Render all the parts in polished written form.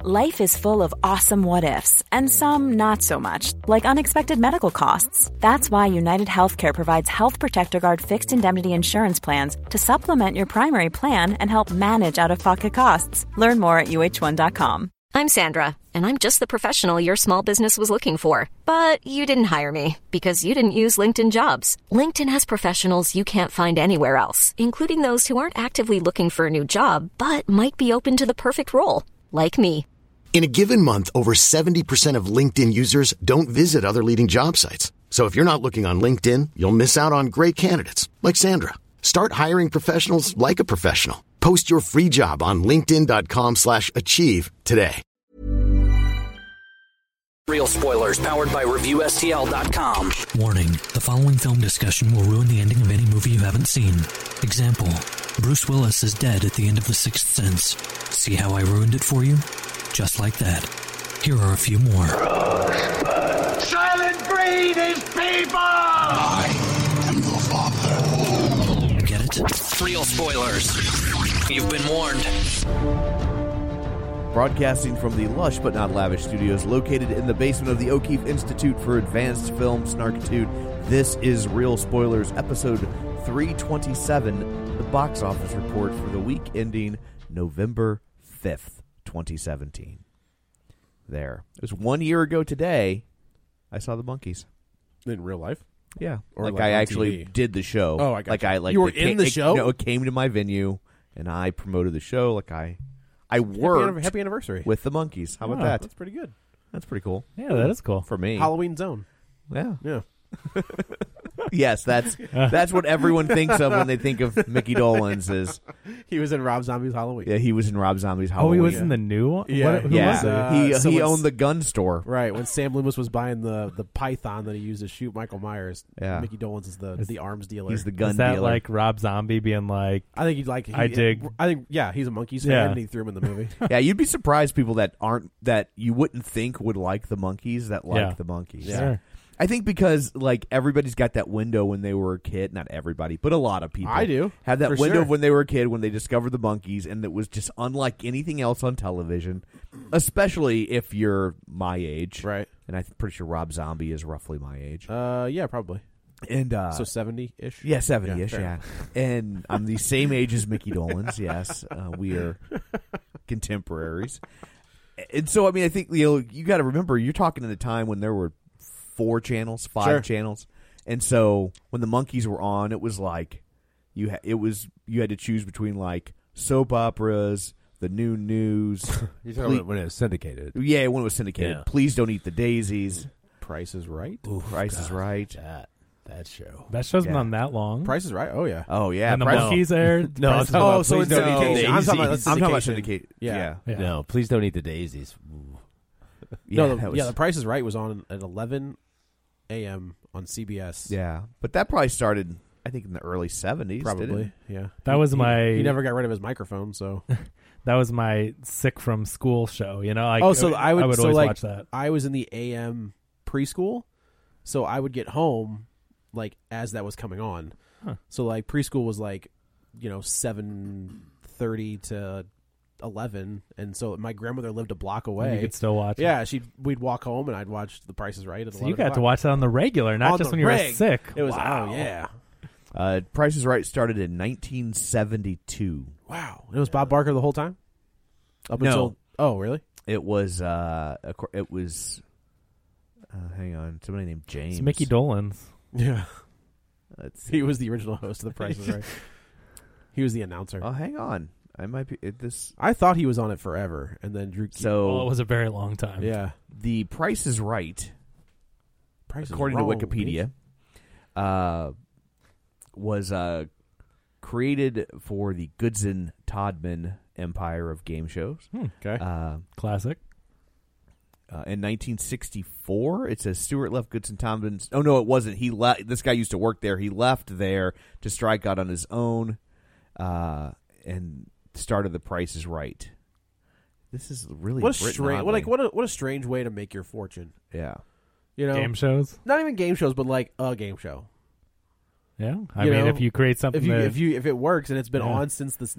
Life is full of awesome what-ifs, and some not so much, like unexpected medical costs. That's why United Healthcare provides Health Protector Guard fixed indemnity insurance plans to supplement your primary plan and help manage out-of-pocket costs. Learn more at uh1.com. I'm Sandra, and I'm just the professional your small business was looking for. But you didn't hire me because you didn't use LinkedIn Jobs. LinkedIn has professionals you can't find anywhere else, including those who aren't actively looking for a new job, but might be open to the perfect role, like me. In a given month, over 70% of LinkedIn users don't visit other leading job sites. So if you're not looking on LinkedIn, you'll miss out on great candidates like Sandra. Start hiring professionals like a professional. Post your free job on linkedin.com/achieve today. Real spoilers powered by ReviewSTL.com. Warning, the following film discussion will ruin the ending of any movie you haven't seen. Example, Bruce Willis is dead at the end of The Sixth Sense. See how I ruined it for you? Just like that. Here are a few more. Silent breed is people! I am the father. Get it? Real spoilers. You've been warned. Broadcasting from the lush but not lavish studios located in the basement of the O'Keefe Institute for Advanced Film Snarkitude, this is Real Spoilers, episode 327, the box office report for the week ending November 5th, 2017. There. It was 1 year ago today I saw the Monkees. In real life? Yeah. Or like like I on actually TV? did the show. Oh, I got like you. I like You were it in the show? No, it came to my venue and I promoted the show. Like I worked Happy anniversary with the Monkees. How about Oh, that? That's pretty good. That's pretty cool. Yeah, that is cool. For me. Halloween Zone. Yeah. Yeah. Yes, that's what everyone thinks of when they think of Mickey Dolenz is. He was in Rob Zombie's Halloween. Yeah, he was in Rob Zombie's Oh, Halloween. he was in the new one? Yeah. Who Yeah, was it? he owned the gun store. Right, when Sam Loomis was buying the python that he used to shoot Michael Myers, Yeah. Mickey Dolenz is the arms dealer. He's the gun Is that dealer. like Rob Zombie being like, I think he'd like. I dig. I think he's a Monkees fan, Yeah. and he threw him in the movie. Yeah, you'd be surprised people that you wouldn't think would like the Monkees that like Yeah. the Monkees. Yeah. Sure. I think because like everybody's got that window when they were a kid. Not everybody, but a lot of people. I do. Have that For window sure. of when they were a kid when they discovered the Monkees, and it was just unlike anything else on television. Especially if you're my age, Right. And I'm pretty sure Rob Zombie is roughly my age. Yeah, probably. And So 70-ish? yeah, 70-ish, fair yeah. And I'm the same age as Mickey Dolenz, yes. We are contemporaries. And so, I mean, I think, you got to remember, you're talking at a time when there were 4 channels, 5 Sure. channels. And so when the Monkees were on, it was like you had to choose between like soap operas, the new news. You're talking about when it was syndicated. Yeah, when it was syndicated. Yeah. Please Don't Eat the Daisies. Price is Right? Price is Right. That show. that show's been Yeah. on that long? Price is Right? Oh, yeah. Oh, yeah. And the Price- Monkees aired? No, Price- I'm talking about so Please it's Don't Eat the syndicated. I'm talking about Daisies. I'm talking about syndication. syndicate. Yeah. Yeah. No, Please Don't Eat the Daisies. Ooh. No, that was- The Price is Right was on at 11 a.m. on CBS. Yeah, but that probably started, I think, in the early 70s. Probably, didn't it? yeah. That was He never got rid of his microphone, so. That was my sick from school show, Like, Oh, so I would always like, watch that. I was in the AM preschool, so I would get home like as that was coming on. Huh. So like preschool was like 7:30 to 11, and so my grandmother lived a block away. You could still watch it. Yeah, we'd walk home and I'd watch The Price is Right at 11 So you got to o'clock. watch that on the regular, not On just the when you were reg. sick. It was Wow. oh yeah. Price is Right started in 1972. Wow. It was Bob Barker the whole time? Up No. until oh, really? It was hang on, somebody named James. It's Mickey Dolenz. Yeah. Let's see. He was the original host of The Price is Right. He was the announcer. Oh, hang on. I might be this. I thought he was on it forever, and then Drew. So Well, it was a very long time. Yeah. the Price is Right, Price is according wrong, to Wikipedia, was created for the Goodson Todman empire of game shows. Okay. Classic. In 1964, it says Stewart left Goodson Todman's. Oh no, it wasn't. He left. This guy used to work there. He left there to strike out on his own, and started The Price is Right. This is really what a written strange, oddly. what a strange way to make your fortune. Yeah. You know, Game shows? not even game shows, but like a game show. Yeah, I mean, if you create something, if it works, and it's been on since this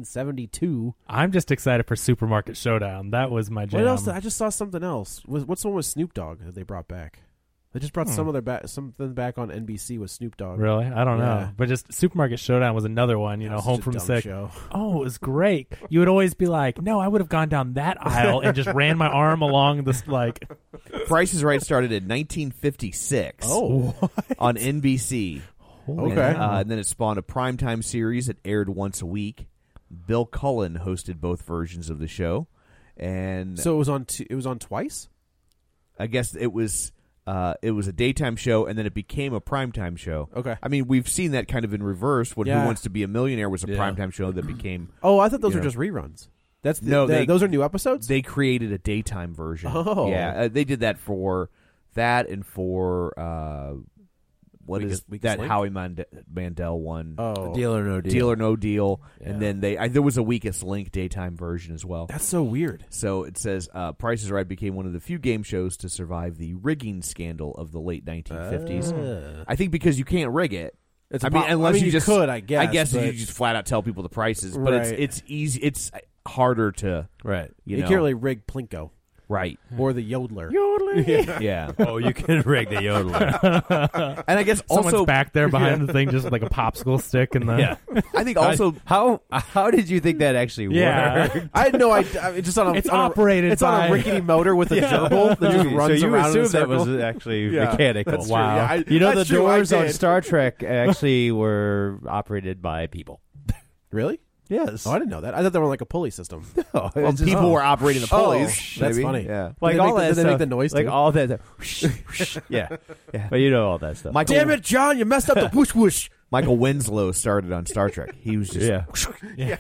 1972. I'm just excited for Supermarket Showdown. That was my jam. What else? I just saw something else. What's the one with Snoop Dogg that they brought back? They just brought something back on NBC with Snoop Dogg. Really? I don't know. But just Supermarket Showdown was another one, Home from Sick. Show. Oh, it was great. You would always be like, no, I would have gone down that aisle and just ran my arm along this, like... Price is Right started in 1956 on NBC. Okay. And then it spawned a primetime series that aired once a week. Bill Cullen hosted both versions of the show. And so it was on twice? I guess it was a daytime show, and then it became a primetime show. Okay. I mean, we've seen that kind of in reverse when Who Wants to Be a Millionaire was a primetime show that became... Oh, I thought those were just reruns. Those are new episodes? They created a daytime version. Oh. Yeah, they did that for that and for... Weakest that Link? Howie Mandel one? Oh, Deal or No Deal. Deal or No Deal. Yeah. And then there was a Weakest Link daytime version as well. That's so weird. So it says Price is Right became one of the few game shows to survive the rigging scandal of the late 1950s. I think because you can't rig it. Unless you just could, I guess. I guess you just flat out tell people the prices, but it's easy. It's harder to You can't really rig Plinko. Right. Or the Yodeler. Yeah. Oh, you can rig the Yodeler. And I guess someone's also back there behind the thing, just like a popsicle stick. And I think also how did you think that actually worked? I had no idea. It's just on a, it's operated. It's on a rickety motor with a gerbil that just runs around in a that circle. was actually mechanical. That's wow. True. Yeah, the doors on Star Trek actually were operated by people. Really? Yes. Oh, I didn't know that. I thought they were like a pulley system. No, people were operating the pulleys. That's funny. Yeah. Like all that stuff. Did they make the noise like too? all that. Yeah. But you know all that stuff. Damn it, John! You messed up the whoosh whoosh. Michael Winslow started on Star Trek. He was just yeah.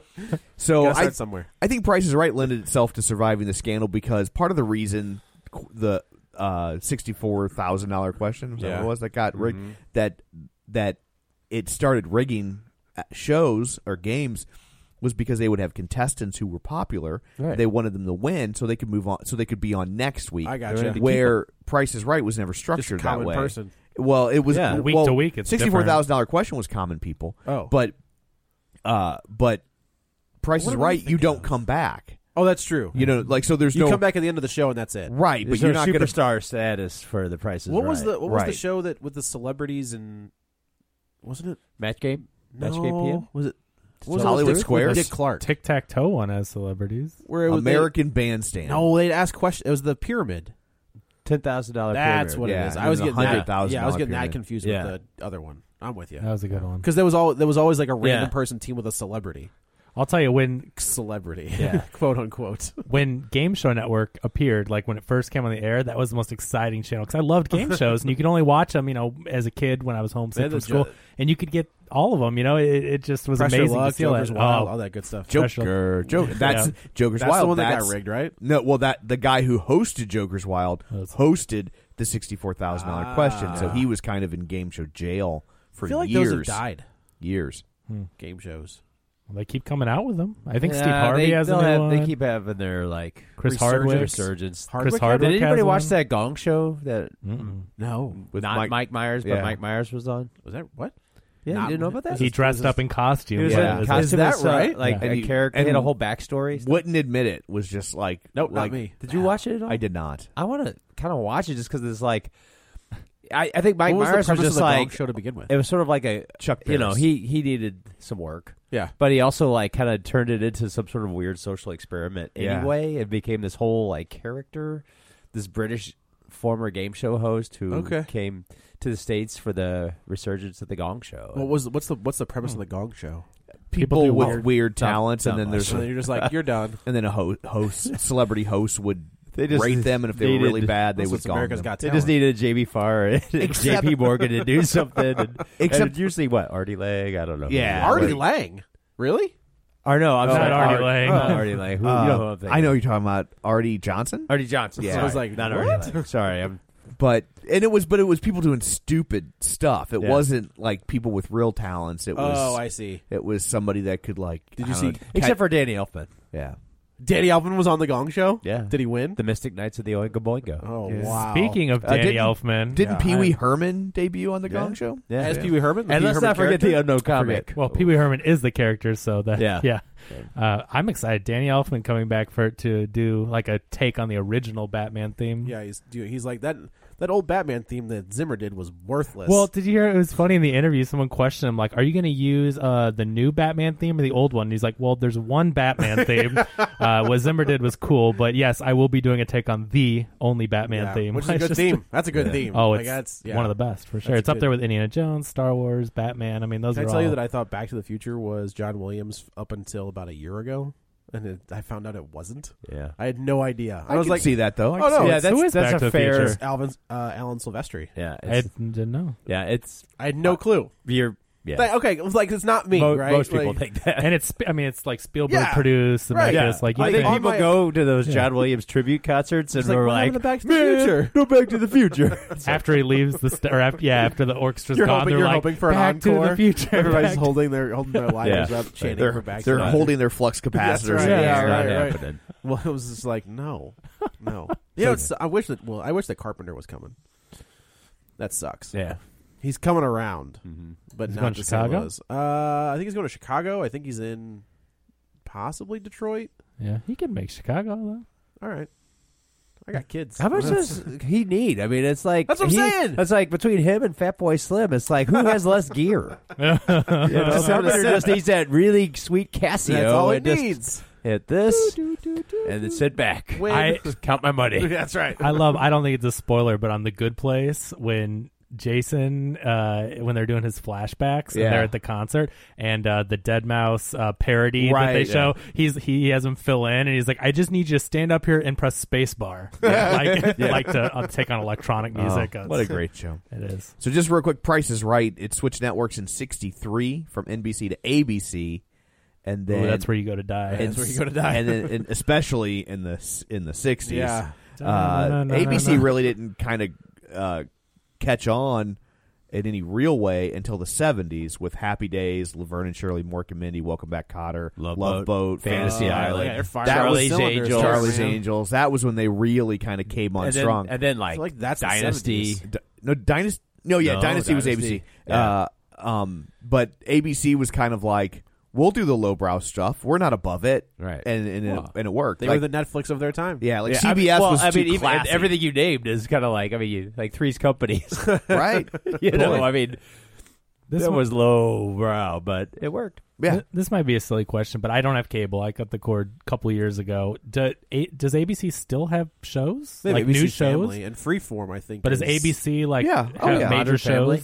So somewhere. I think Price is Right lended itself to surviving the scandal because part of the reason the $64,000 question that got rigged that it started rigging shows or games was because they would have contestants who were popular. Right. They wanted them to win so they could move on, so they could be on next week. I gotcha. Where Price is Right was never structured that way. Person. Well, it was week to week. It's $64,000 question was common people. Oh, but Price is Right. You don't come back. Oh, that's true. So there's you come back at the end of the show and that's it. Right, but you're not superstar status for the Price is What Right. was the show that with the celebrities and wasn't it Match Game? No, Match Game PM? Was it? Was Hollywood Squares? Dick Clark. Tic Tac Toe one as celebrities. Where it was American Bandstand. No, they'd ask questions. It was the pyramid. $10,000 That's what it is. I was getting $100,000. Yeah, I was getting that pyramid. confused with the other one. I'm with you. That was a good one. Because there was always like a random person team with a celebrity. I'll tell you when quote unquote. When Game Show Network appeared, like when it first came on the air, that was the most exciting channel because I loved game shows and you could only watch them, as a kid when I was homesick from school, and you could get all of them. It just was Pressure amazing Luck, to see Joker's Wild, all that good stuff. Joker. That's Joker's That's Wild. The one that got rigged, right? No, well, the guy who hosted Joker's Wild hosted the $64,000 question, so he was kind of in game show jail for I feel like years. Those have died. Years. Game shows. Well, they keep coming out with them. I think Steve Harvey has a new one. They keep having their Chris Hardwick resurgance. Chris Hardwick. Did anybody watch one? that Gong Show? That no, with not Mike Myers, but Mike Myers was on. Was that what? Yeah, you didn't know about that? He dressed up in costume. He was in costume. Is that right? Like a character, he had a whole backstory. Wouldn't admit it. Was just like nope, not me. Did you watch it at all? I did not. I want to kind of watch it just because it's like. I think Mike what Myers was was just the like show to begin with. It was sort of like a Chuck Pierce. He needed some work. Yeah, but he also like kind of turned it into some sort of weird social experiment. Anyway, it became this whole like character, this British former game show host who came to the States for the resurgence of the Gong Show. What's the premise of the Gong Show? People with weird talents, and then there's so you're just like you're done, and then a celebrity host would. They just rate them, and if they were really bad, they would gong them. They just needed Jamie Farr and J.P. Morgan to do something. And usually, Artie Lang? I don't know. Yeah, Artie Lang. Really? Or no, I'm sorry, Artie Lang. Artie Lang. Who, you know who I'm thinking. I know you're talking about Artie Johnson. Artie Johnson. Yeah, so I was like, not what? Artie Lang. Sorry, it was people doing stupid stuff. It wasn't like people with real talents. It was. Oh, I see. It was somebody that could like. Did you see? Except for Danny Elfman. Yeah. Danny Elfman was on the Gong Show? Yeah. Did he win? The Mystic Knights of the Oingo Boingo. Oh, wow. Speaking of Danny Elfman. Didn't Pee Wee Herman debut on the Gong Show? Yeah. As Pee Wee Herman? And let's not forget the unknown comic. Well, Pee Wee Herman is the character, so that yeah. I'm excited. Danny Elfman coming back to do like a take on the original Batman theme. Yeah, he's like that old Batman theme that Zimmer did was worthless. Well, did you hear? It was funny in the interview. Someone questioned him, like, "Are you going to use the new Batman theme or the old one?" And he's like, "Well, there's one Batman theme. What Zimmer did was cool, but yes, I will be doing a take on the only Batman theme, which is a good theme. That's a good theme. Oh, like, it's one of the best for sure. That's it's up there with Indiana Jones, Star Wars, Batman. I mean, those. Can are I tell all... you that I thought Back to the Future was John Williams up until about a year ago? And I found out it wasn't. Yeah, I had no idea. I was like, see that though. Yeah, that's a fair. It's Alan Silvestri. Yeah, I didn't know. Yeah, I had no clue. Okay, like it's not me, right? Most people think that, and it's like Spielberg produced, and right? Like I think people go to those John Williams tribute concerts and we're like, Back to the Future. No, Back to the Future. After he leaves after the orchestra's you're gone, hoping, they're you're like, hoping for Back an encore. to the Future. Everybody's holding their lighters up, chanting They're for Back. they're to the holding their flux capacitors. Right. Yeah, right. Well, it was just like no. I wish that Carpenter was coming. That sucks. Yeah. He's coming around, but he's not going to to Chicago. I think he's going to Chicago. I think he's in possibly Detroit. Yeah, he can make Chicago though. All right, I got kids. How much does he need? I mean, it's like that's what I'm saying. It's like between him and Fatboy Slim, it's like who has less gear? Somebody just needs that really sweet Casio. That's all it just needs. Hit this and then sit back. I just count my money. That's right. I don't think it's a spoiler, but on The Good Place when Jason when they're doing his flashbacks and they're at the concert and the Deadmau5 parody that they show, he has him fill in and he's like, I just need you to stand up here and press space bar like to take on electronic music. What a great show it is. So just real quick, Price is Right. It switched networks in 1963 from NBC to ABC. And then that's where you go to die. That's where you go to die. And then especially in the 60s. Yeah. ABC really didn't kind of catch on in any real way until the 70s with Happy Days, Laverne and Shirley, Mork and Mindy, Welcome Back, Kotter, Love Boat, Fantasy Island, Charlie's Angels. Charlie's Angels. That was when they really kind of came on strong. And then like that's Dynasty. Dynasty. Dynasty was ABC. Yeah. But ABC was kind of like, we'll do the lowbrow stuff. We're not above it, right? And it worked. They were the Netflix of their time. Yeah, like CBS was too even classy. Everything you named is kind of like like Three's Companies, right? I mean, this was lowbrow, but it worked. Yeah, this might be a silly question, but I don't have cable. I cut the cord a couple of years ago. Does ABC still have shows? They have like ABC new shows Family and Freeform, I think. But is ABC have major Modern shows?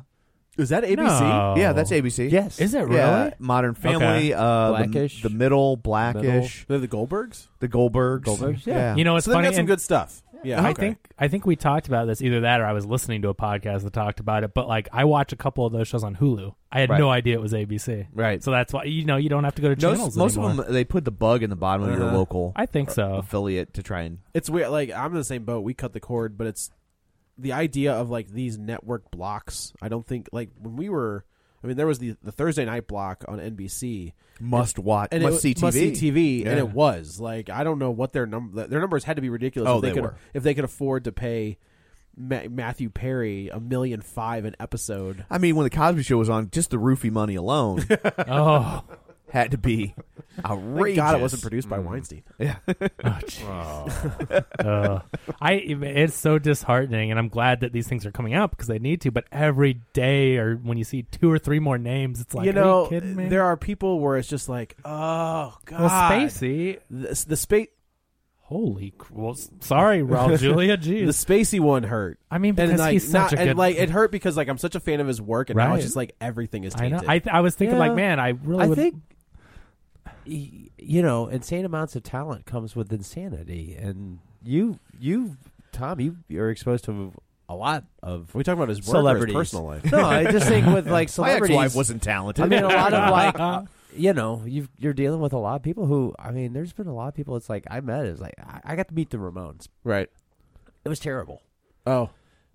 Is that ABC? No. Yeah, that's ABC. Yes. Is it really? Yeah, Modern Family, Blackish. the Middle, Blackish. They're the Goldbergs? The Goldbergs. Yeah. You know, it's so funny. Got some good stuff. Yeah, I think we talked about this, either that or I was listening to a podcast that talked about it. But like, I watch a couple of those shows on Hulu. I had no idea it was ABC. Right. So that's why you don't have to go to channels Most anymore. of them, they put the bug in the bottom of your local. I think so. Affiliate to try and. It's weird. Like, I'm in the same boat. We cut the cord, but it's the idea of like these network blocks. I don't think like when we were. I mean, there was the Thursday night block on NBC. Must see TV. Must see TV, and it was like, I don't know what their numbers had to be ridiculous. Oh, if they could afford to pay Matthew Perry $1.5 million an episode. I mean, when the Cosby Show was on, just the roofie money alone, had to be outrageous. Thank God it wasn't produced by Weinstein. Yeah. It's so disheartening, and I'm glad that these things are coming out because they need to. But every day, or when you see 2 or 3 more names, it's like, are you kidding me? There are people where it's just like, oh God, well, Spacey, the space. Holy, well, sorry, Raul Julia. Jeez, the Spacey one hurt. I mean, because he's such a good. And like, it hurt because like I'm such a fan of his work, and now it's just like everything is tainted. I know. I was thinking like, man, I think. Insane amounts of talent comes with insanity, and you, Tom, you're exposed to a lot of. Are we talking about his work celebrities. or his personal life? No, I just think with like celebrities. My ex-wife wasn't talented. I mean, a lot of like. You're dealing with a lot of people who, I mean, there's been a lot of people. It's like I met. It's like I got to meet the Ramones. Right. It was terrible. Oh.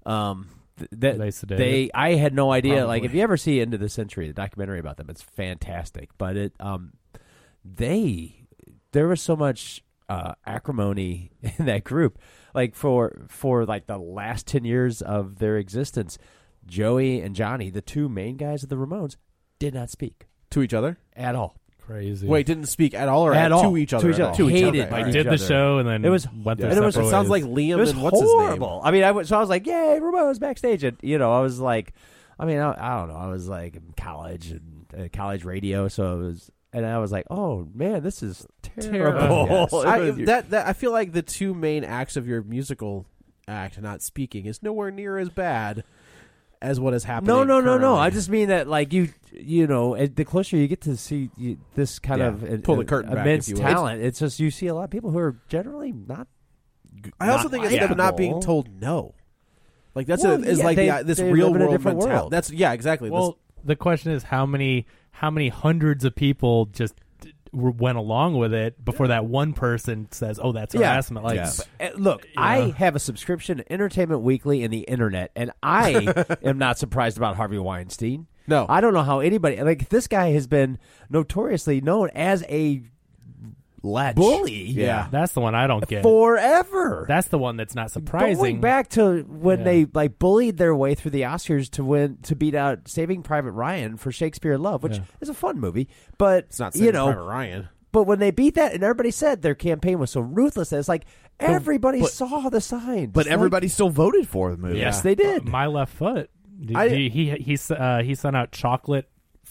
I had no idea. Probably. Like, if you ever see Into the Century, the documentary about them, it's fantastic. But they there was so much acrimony in that group. Like for like the last 10 years of their existence, Joey and Johnny, the two main guys of the Ramones, did not speak to each other at all. Crazy. Wait, didn't speak at all, or at all to each other? To each other. Hated by each did other. The show and then it was went their it separate sounds ways. like Liam. It was and what's horrible. his name? I mean, so I was like, "Yay, Ramones backstage!" And I was like, I don't know. I was like in college and college radio, so it was. And I was like, "Oh man, this is terrible." Yes. I feel like the two main acts of your musical act, not speaking, is nowhere near as bad as what is happening. No. I just mean that, like the closer you get to see this kind of pull the curtain back, immense if you will. talent, it's just you see a lot of people who are generally not. I also think it's them not being told no. Like that's this they real live in a world different mentality. world. That's exactly. Well, the question is how many hundreds of people just went along with it before that one person says, "Oh, that's harassment." Like, look, I have a subscription to Entertainment Weekly and the internet, and I am not surprised about Harvey Weinstein. No, I don't know how anybody this guy has been notoriously known as a bully. Yeah, that's the one I don't get forever. That's the one that's not surprising. Going back to when they bullied their way through the Oscars to beat out Saving Private Ryan for Shakespeare in Love, which is a fun movie, but it's not Saving Private Ryan. But when they beat that, and everybody said their campaign was so ruthless, that it's like everybody saw the signs, but everybody still voted for the movie. Yes, they did. My Left Foot. He sent out chocolate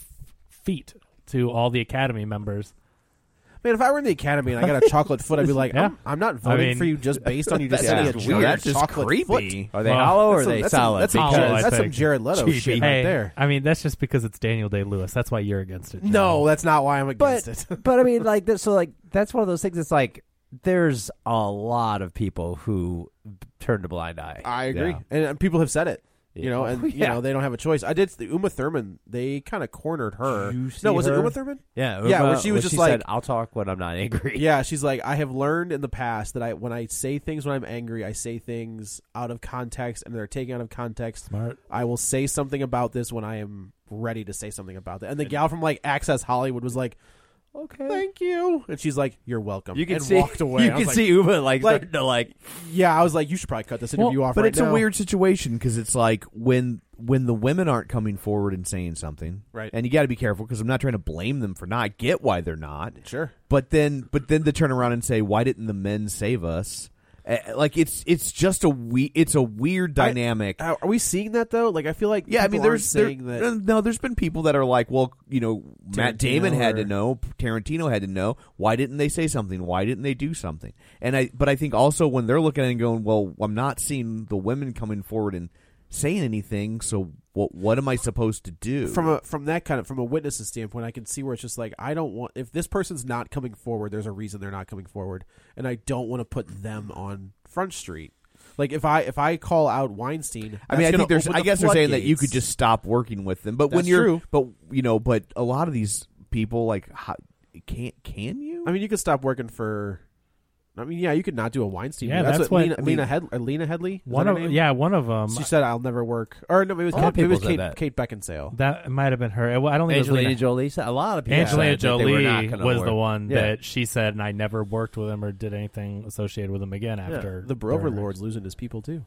feet to all the Academy members. Man, if I were in the Academy and I got a chocolate foot, I'd be like, I'm not voting for you just based on you just sending a weird. That's just chocolate creepy. foot. Are they hollow or are they solid? That's some Jared Leto shit right there. I mean, that's just because it's Daniel Day-Lewis. That's why you're against it, John. No, that's not why I'm against it. But I mean, that's one of those things. It's like there's a lot of people who turned a blind eye. I agree, and people have said it. You know, and you know they don't have a choice. I did the Uma Thurman. They kind of cornered her. Was it Uma Thurman? Yeah, where she was just like, said, "I'll talk when I'm not angry." Yeah, she's like, I have learned in the past that when I say things when I'm angry, I say things out of context, and they're taken out of context. Smart. I will say something about this when I am ready to say something about that. And the gal from Access Hollywood was like, "Okay, thank you," and she's like, "You're welcome." You can and see, walked away. You can see Uma starting to yeah. I was like, you should probably cut this interview off. But right it's now. a weird situation because it's like when the women aren't coming forward and saying something, right? And you got to be careful because I'm not trying to blame them for not. I get why they're not. Sure. But then to turn around and say, why didn't the men save us? Like it's just a weird dynamic. Are we seeing that though? Like I feel like there's been people that are like, well, Matt Damon had to know, Tarantino had to know. Why didn't they say something? Why didn't they do something? But I think also when they're looking at it and going, well, I'm not seeing the women coming forward and saying anything, so what am I supposed to do? From a witness's standpoint, I can see where it's just like, I don't want, if this person's not coming forward, there's a reason they're not coming forward, and I don't want to put them on Front Street. Like if I call out Weinstein, I guess they're saying that you could just stop working with them, but that's true. But a lot of these people, like, can you? I mean, you could stop working for. I mean, yeah, you could not do a Weinstein. Yeah, that's what Lena Headley. Headley. One of them. She said, "I'll never work." Or no, it was Kate Beckinsale. That might have been her. I don't think Angelina Jolie. A lot of people. Angelina Jolie was the one that she said, and I never worked with him or did anything associated with him again after. The Overlord's losing his people too.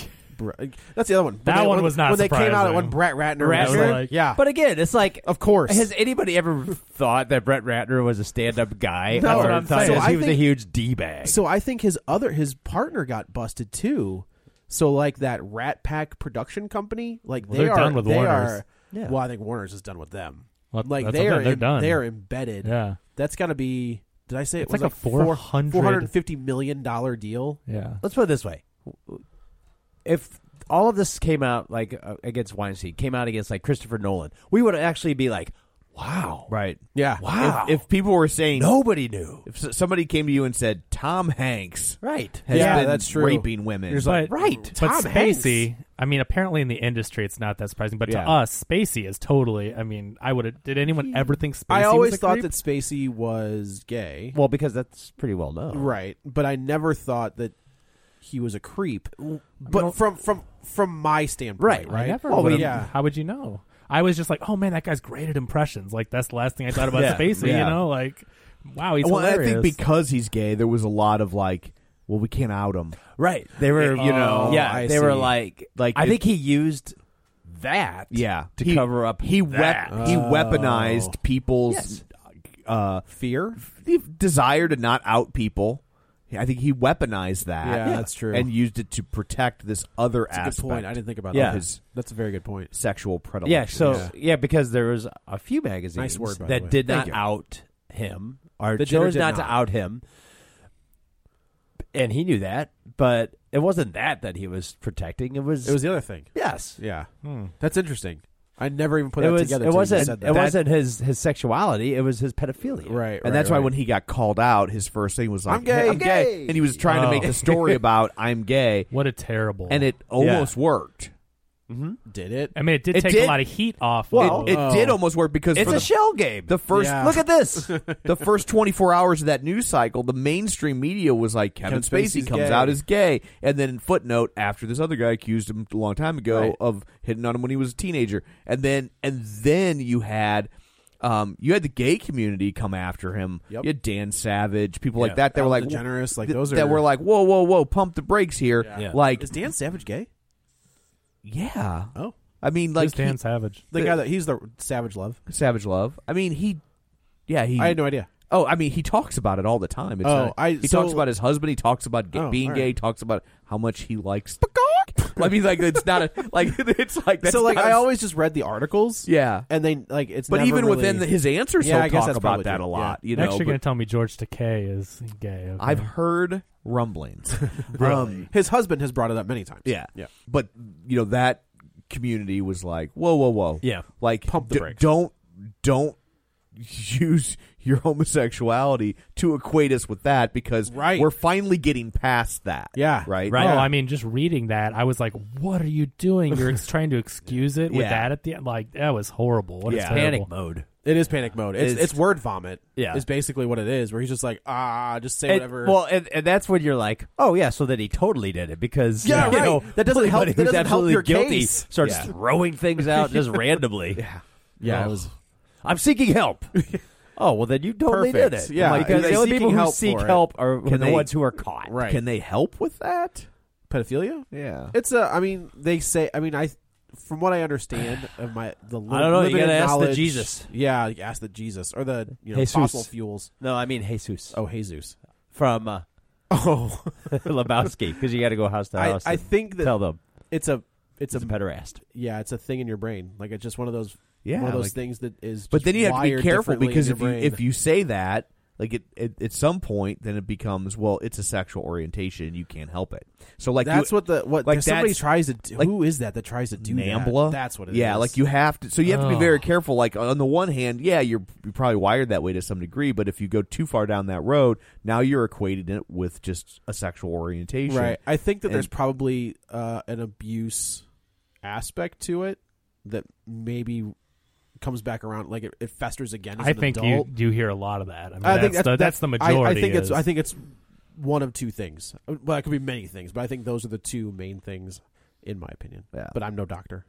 That's the other one. That one was not when surprising. They came out when Brett Ratner. Yeah, but again, it's like, of course, has anybody ever thought that Brett Ratner was a stand-up guy? No, or I'm thought saying. he was a huge d-bag. So I think his partner got busted too. So like that Rat Pack production company, like they're done with Warner's. Well, I think Warner's is done with them. Well, like they're done. They are embedded. Yeah, that's got to be. Did I say it's it was like a $450 million deal? Yeah. Let's put it this way: if all of this came out against Weinstein, came out against like Christopher Nolan, we would actually be like, wow. Right. Yeah. Wow. If people were saying nobody knew. If somebody came to you and said Tom Hanks has been that's true. raping women. But Tom Spacey, Hanks. I mean, apparently in the industry it's not that surprising, but to us, Spacey is totally, I mean, did anyone ever think Spacey I always was a thought creep? that Spacey was gay. Well, because that's pretty well known. Right. But I never thought that he was a creep. But from my standpoint, right? I never how would you know? I was just like, oh man, that guy's great at impressions. Like that's the last thing I thought about Spacey. You know, like Wow, he's hilarious. I think because he's gay, there was a lot of like, well, we can't out him. Right. They were, they were like I think he used that to cover up he that. He weaponized people's fear, desire to not out people. I think he weaponized that. Yeah, that's true. And used it to protect this other that's aspect. a good point. I didn't think about that. That's a very good point. Sexual predilection. Because there was a few magazines that did not out him or chose not to out him. And he knew that, but it wasn't that he was protecting. It was the other thing. Yes. Yeah. That's interesting. I never even put that together. It wasn't his sexuality. It was his pedophilia. Right. And that's why when he got called out, his first thing was like, I'm gay. I'm gay. And he was trying to make the story about I'm gay. What a terrible. And it almost worked. Mm-hmm. Did it? I mean, it did take a lot of heat off. Well, it did almost work because it's a shell game. The first look at this. The first 24 hours of that news cycle, the mainstream media was like Kevin Spacey comes out as gay, and then in footnote after this other guy accused him a long time ago of hitting on him when he was a teenager, and then you had the gay community come after him. Yep. You had Dan Savage, people like that. They were like generous, like those that were like, whoa, pump the brakes here. Yeah. Like, is Dan Savage gay? Yeah. Oh. I mean, like Dan Savage, the guy that he's the Savage Love. Savage Love. I mean, he. I had no idea. Oh, I mean, he talks about it all the time. He talks about his husband. He talks about being gay. He talks about how much he likes. I mean, like it's not a like it's like that's so like I always just read the articles. Yeah, and they like it's. But never even really, within his answers, I guess talk that's about that true. a lot. Yeah. You know, next you're going to tell me George Takei is gay. Okay. I've heard rumblings. Really? His husband has brought it up many times. Yeah. But that community was like, whoa. Yeah. Like, pump the brakes. Don't use your homosexuality to equate us with that because we're finally getting past that. Yeah. Right? Oh, I mean, just reading that, I was like, what are you doing? You're trying to excuse it with that at the end? Like, that was horrible. What is panic mode. It is panic mode. It's word vomit. Yeah. Is basically what it is, where he's just like, just say whatever. Well, and that's when you're like, oh, yeah, so then he totally did it because, that doesn't help. That doesn't help your guilty case. Starts throwing things out just randomly. Yeah, it was. I'm seeking help. Oh, well, then you totally did it. Yeah, because the only people who seek help are the ones who are caught. Right. Can they help with that? Pedophilia? Yeah. It's I mean, they say. I mean, from what I understand of I don't know. You gotta ask the Jesus. Yeah, you ask the Jesus or the Jesus. fossil fuels. No, I mean Jesus. Oh, Jesus from Lebowski, because you got to go house to house. I think that tell them it's a pederast. Yeah, it's a thing in your brain. Like it's just one of those. Yeah, one of those things that is. But then you have to be careful because if if you say that, like it at some point, then it becomes it's a sexual orientation. You can't help it. So like that's what somebody tries to do. Like, who is that tries to do NAMBLA? That's what it is. Yeah, like you have to. So you have to be very careful. Like on the one hand, you're probably wired that way to some degree. But if you go too far down that road, now you're equating it with just a sexual orientation. Right. I think that there's probably an abuse aspect to it that maybe comes back around, like it festers again as I an think adult. you hear a lot of that. I mean, I think that's the majority. I think it's one of two things. Well, it could be many things, but I think those are the two main things, in my opinion. Yeah. But I'm no doctor.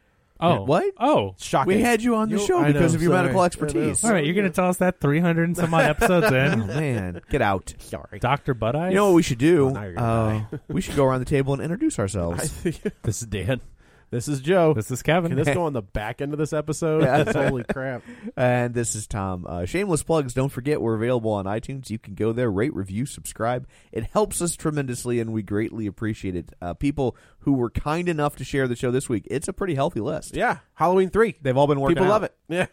Oh, what? Oh, shocking! We had you on the show because of your medical expertise. All right, you're going to tell us that 300 and some odd episodes in. Oh man, get out! Sorry, Dr. Butt Eyes. You know what we should do? now you're gonna die. We should go around the table and introduce ourselves. This is Dan. This is Joe. This is Kevin. Can this go on the back end of this episode? Holy crap. And this is Tom. Shameless plugs. Don't forget we're available on iTunes. You can go there, rate, review, subscribe. It helps us tremendously, and we greatly appreciate it. People who were kind enough to share the show this week, it's a pretty healthy list. Yeah. Halloween 3. They've all been working People out. love it.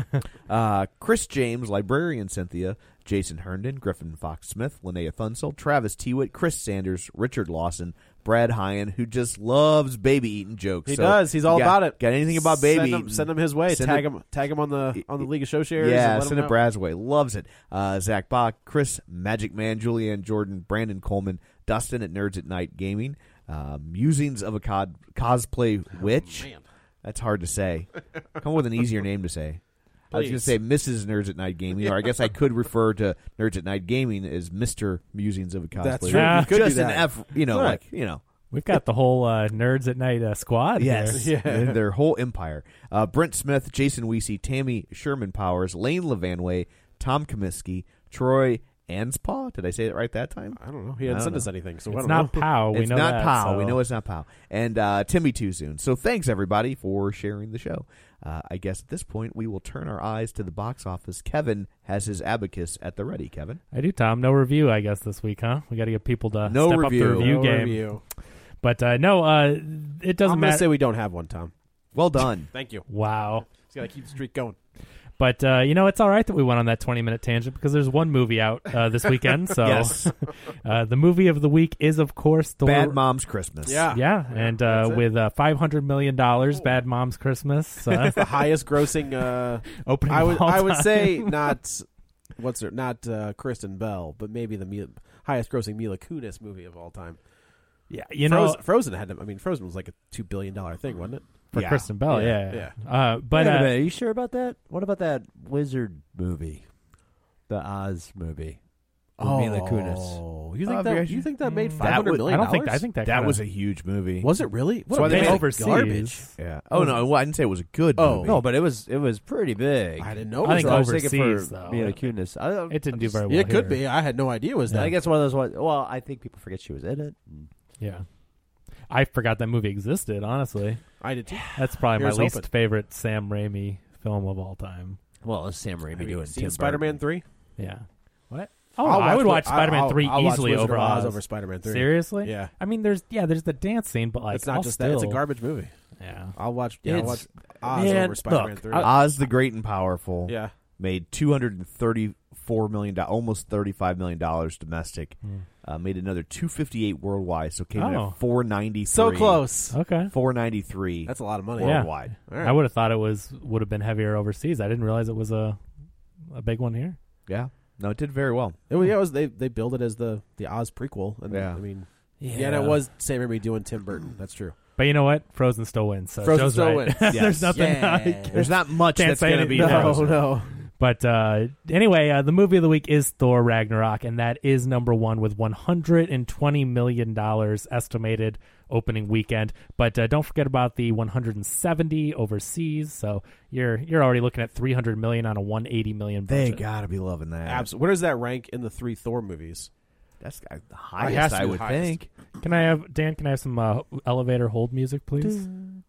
Yeah. Chris James, Librarian Cynthia, Jason Herndon, Griffin Fox Smith, Linnea Thunsell, Travis Tewitt, Chris Sanders, Richard Lawson, Brad Hyan, who just loves baby eating jokes. He does. He's all about it. Got anything about baby eating? Send him his way. Tag him on the League of Show Shares. Yeah, send it Brad's way. Loves it. Zach Bach, Chris Magic Man, Julianne Jordan, Brandon Coleman, Dustin at Nerds at Night Gaming, Musings of a Cosplay Witch. Man. That's hard to say. Come up with an easier name to say. I was going to say Mrs. Nerds at Night Gaming, or I guess I could refer to Nerds at Night Gaming as Mr. Musings of a Cosplay. That's true. You could just do an that. F, like. We've got the whole Nerds at Night squad. Yes, there. Yeah. their whole empire. Brent Smith, Jason Weesey, Tammy Sherman Powers, Lane Levanway, Tom Comiskey, Troy Anspaugh. Did I say it right that time? I don't know. He didn't send us anything, so it's not Pow. We it's know not that, Pow. so. We know it's not Pow. And Timmy Too Soon. So thanks, everybody, for sharing the show. I guess at this point, we will turn our eyes to the box office. Kevin has his abacus at the ready. Kevin? I do, Tom. No review, I guess, this week, huh? We got to get people to no step review. up the review no game. Review. But it doesn't I'm matter. going to say we don't have one, Tom. Well done. Thank you. Wow. Just got to keep the streak going. But, it's all right that we went on that 20-minute tangent because there's one movie out this weekend. So yes. The movie of the week is, of course, Thor. Bad Moms Christmas. Yeah. And with $500 million, Bad Moms Christmas. That's the highest grossing opening I would say not Kristen Bell, but maybe the highest grossing Mila Kunis movie of all time. Yeah, Frozen had. Frozen was like a $2 billion thing, wasn't it? For Kristen Bell, yeah. But are you sure about that? What about that Wizard movie, the Oz movie? Mila Kunis. You think that made $500 million? I think that was a huge movie. Was it really? What they overseas? Garbage. Yeah. Oh no, I didn't say it was a good movie. No, but it was pretty big. I didn't know. I think I was overseas, thinking for though. Mila Kunis. It didn't do very well. It could be. I had no idea it was that. I guess one of those ones. Well, I think people forget she was in it. Yeah. I forgot that movie existed, honestly. I did too. That's probably Here's my least hoping. favorite Sam Raimi film of all time. Well, it's Sam Raimi doing seen Spider-Man 3? Yeah. What? Oh, I would watch Spider-Man 3 easily over Oz. Over Spider-Man 3. Seriously? Yeah. I mean, there's the dance scene, but like it's not just that. It's a garbage movie. Yeah. I'll watch Oz over Spider-Man 3. Oz the Great and Powerful. Yeah. Made $234 million, almost $35 million domestic. Made another $258 worldwide, so came in at $493. So close. Okay. $493. That's a lot of money worldwide. Yeah. Right. I would have thought it would have been heavier overseas. I didn't realize it was a big one here. Yeah. No, it did very well. It was they billed it as the Oz prequel. And I mean, and it was Sam Raimi doing Tim Burton. That's true. But you know what? Frozen still wins. So Frozen Joe's still right. wins. There's Yes. nothing. There's not much that's going to be Frozen. No. But anyway, the movie of the week is Thor Ragnarok, and that is number one with $120 million estimated opening weekend. But don't forget about the 170 overseas. So you're already looking at $300 million on a $180 million budget. They gotta be loving that. Absolutely. Where does that rank in the 3 Thor movies? That's the highest, I would think. Can I have some elevator hold music, please?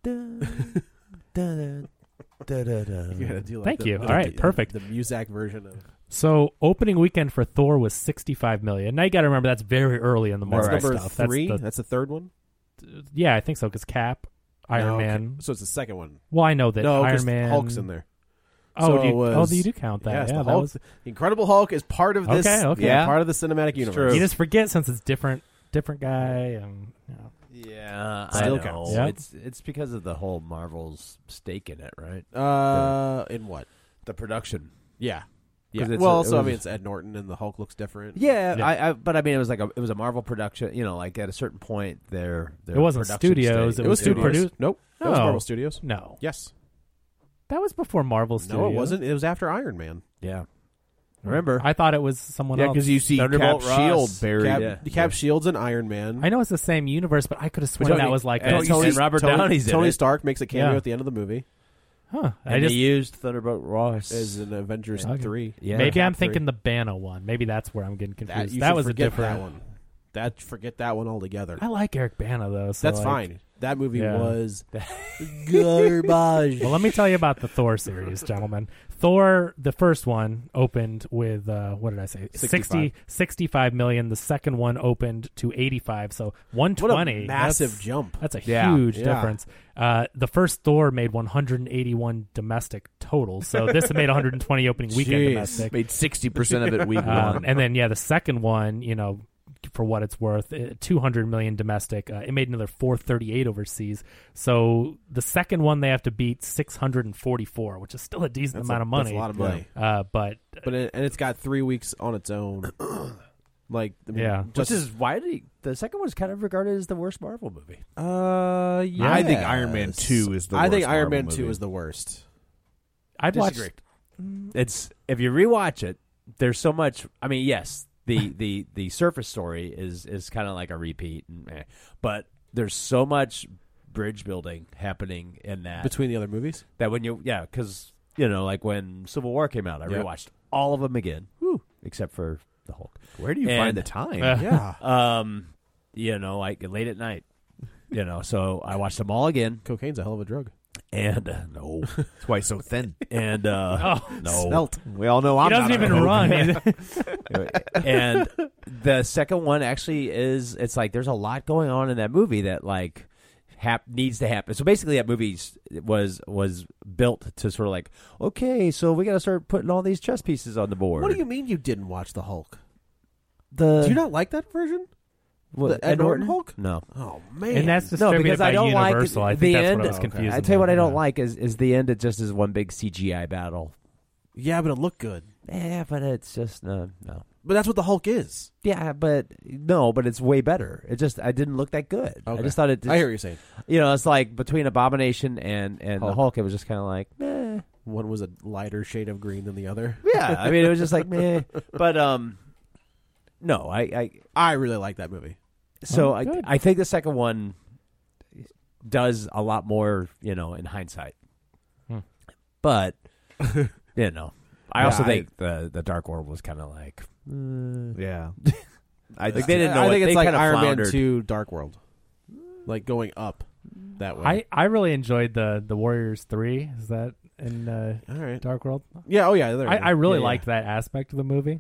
Thank you. All right, perfect. The Muzak version of. So opening weekend for Thor was $65 million. Now you got to remember that's very early in the Marvel number stuff. 3. That's the third one. Yeah, I think so. Because Cap, Iron Man. Okay. So it's the second one. Well, I know that Iron Man. Hulk's in there. Oh, So you do count that. Yes, yeah, the that Hulk, was the Incredible Hulk is part of this. Okay. Yeah, part of the cinematic universe. You just forget since it's different guy. And, Yeah, Still I know. counts. Yeah. It's because of the whole Marvel's stake in it, right? In what? The production. Yeah. 'Cause Yeah. it's Well, a- also, it I mean, was- it's Ed Norton, and the Hulk looks different. Yeah, but I mean, it was a Marvel production. You know, like at a certain point, their it wasn't production studios. stake- It was studios. produced. Nope. That was Marvel Studios. No. Yes. That was before Marvel Studios. No, it wasn't. It was after Iron Man. Yeah. Remember? I thought it was someone Yeah, else. because you see Thunderbolt Cap Ross. Shield buried. Cap Shields and Iron Man. I know it's the same universe, but I could have sworn that was like and Robert Downey's in Tony it. Stark makes a cameo Yeah. at the end of the movie Huh. And they used Thunderbolt Ross as in Avengers 3. Yeah. Maybe I'm Cap 3. thinking the Bana one. Maybe that's where I'm getting confused. You That should was a forget different that one. Forget that one altogether. I like Eric Bana though. So That's like- fine. That movie Yeah. was garbage. Well, let me tell you about the Thor series, gentlemen. Thor, the first one, opened with, what did I say? 65 million. The second one opened to 85, so 120. What a massive jump. That's a Yeah. huge Yeah. difference. The first Thor made 181 domestic total, so this made 120 opening weekend Jeez. domestic. Made 60% of it week one. And then, the second one, for what it's worth, 200 million domestic. It made another 438 overseas. So the second one they have to beat 644, which is still a decent amount of money. That's a lot of money. But it's got 3 weeks on its own. Yeah. Which is why the second one is kind of regarded as the worst Marvel movie. Yeah. I think Iron Man 2 is the worst. I think Iron Marvel Man movie. 2 is the worst. I'd watch. It's if you rewatch it, there's so much. I mean, yes, the surface story is kind of like a repeat, but there's so much bridge building happening in that Between the other movies? that when because like when Civil War came out, I rewatched all of them again. except for the Hulk. Where do you find the time? Like late at night. So I watched them all again. Cocaine's a hell of a drug. And no, that's why he's so thin. And no, Svelte. We all know he doesn't even run. And the second one actually is. It's like there's a lot going on in that movie that like needs to happen. So basically, that movie was built to sort of like, okay, so we got to start putting all these chess pieces on the board. What do you mean you didn't watch the Hulk? Do you not like that version? What, the Ed Norton Hulk? No. Oh man. And that's distributed because I don't Universal. like I think that's end. what I was confused. I tell you what I don't like is the end. It just is one big CGI battle. Yeah, but it looked good. Yeah, but it's just no. But that's what the Hulk is. Yeah, but it's way better. I didn't look that good. Okay. I just thought it. I hear what you're saying. It's like between Abomination and the Hulk, it was just kind of like, meh. One was a lighter shade of green than the other. Yeah, I mean, it was just like meh. But no, I really like that movie. So I think the second one does a lot more, in hindsight. But I also think the Dark World was kind of like, yeah. They didn't know. I think it's like Iron Man 2 Dark World, like going up that way. I really enjoyed the Warriors 3. Is that in all right. Dark World? Yeah. Oh yeah. I really liked that aspect of the movie.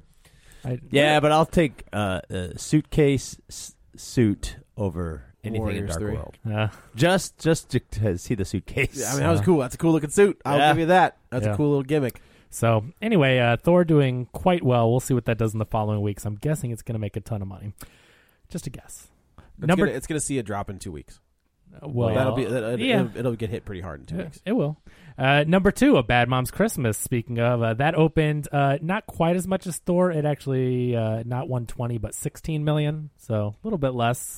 But I'll take suitcase suit over anything Warriors in Dark 3. World. Just to see the suitcase. Yeah, I mean, that was cool. That's a cool looking suit. I'll give you that. That's a cool little gimmick. So anyway, Thor doing quite well. We'll see what that does in the following weeks. I'm guessing it's going to make a ton of money. Just a guess. It's going to see a drop in 2 weeks. Well, it'll get hit pretty hard in 2 weeks. It will. Number 2, A Bad Mom's Christmas. Speaking of, that opened not quite as much as Thor. It actually not 120, but 16 million, so a little bit less.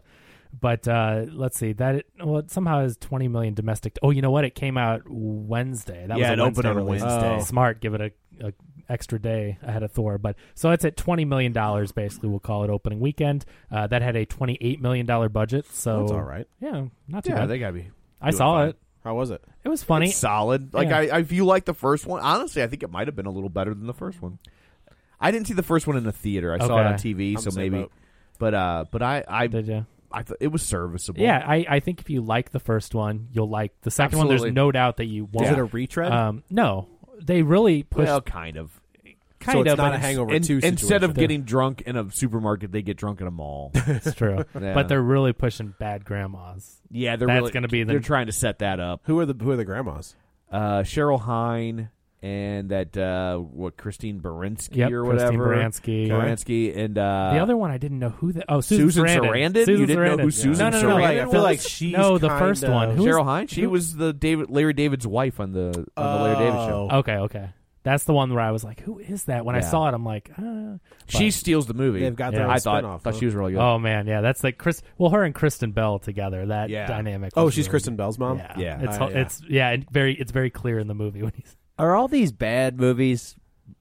But let's see it somehow has 20 million domestic. Oh, you know what? It came out Wednesday. That was it opened on a Wednesday. Smart. Give it a extra day ahead of Thor. But so it's at $20 million. Basically, we'll call it opening weekend. That had a $28 million budget. So that's all right. Yeah, not too bad. Yeah, they gotta be. I saw fine. it. How was it? It was funny. It's solid. Like if you like the first one, honestly, I think it might have been a little better than the first one. I didn't see the first one in the theater. I saw it on TV, so maybe. But I did you? I thought it was serviceable. Yeah, I think if you like the first one, you'll like the second one. There's no doubt that you won't. Is it a retread? No, they really pushed. Well, kind of. So it's not a Hangover 2 situation. Instead of getting drunk in a supermarket, they get drunk in a mall. It's true. But they're really pushing Bad Grandmas. Yeah, that's going to be. They're trying to set that up. Who are the grandmas? Cheryl Hine and that Christine Baranski or whatever. Christine Baranski and the other one I didn't know who. Susan Sarandon. You didn't know who Susan Sarandon I feel like she's the first one. Cheryl Hine. She was the Larry David's wife on the Larry David show. Okay. That's the one where I was like, "Who is that?" When I saw it, I'm like, She steals the movie. They've got their own spinoff. Thought she was really good. Oh man, yeah, that's like her and Kristen Bell together. That dynamic. Oh, she's really Kristen Bell's mom. Yeah. It's very clear in the movie when he's. Are all these bad movies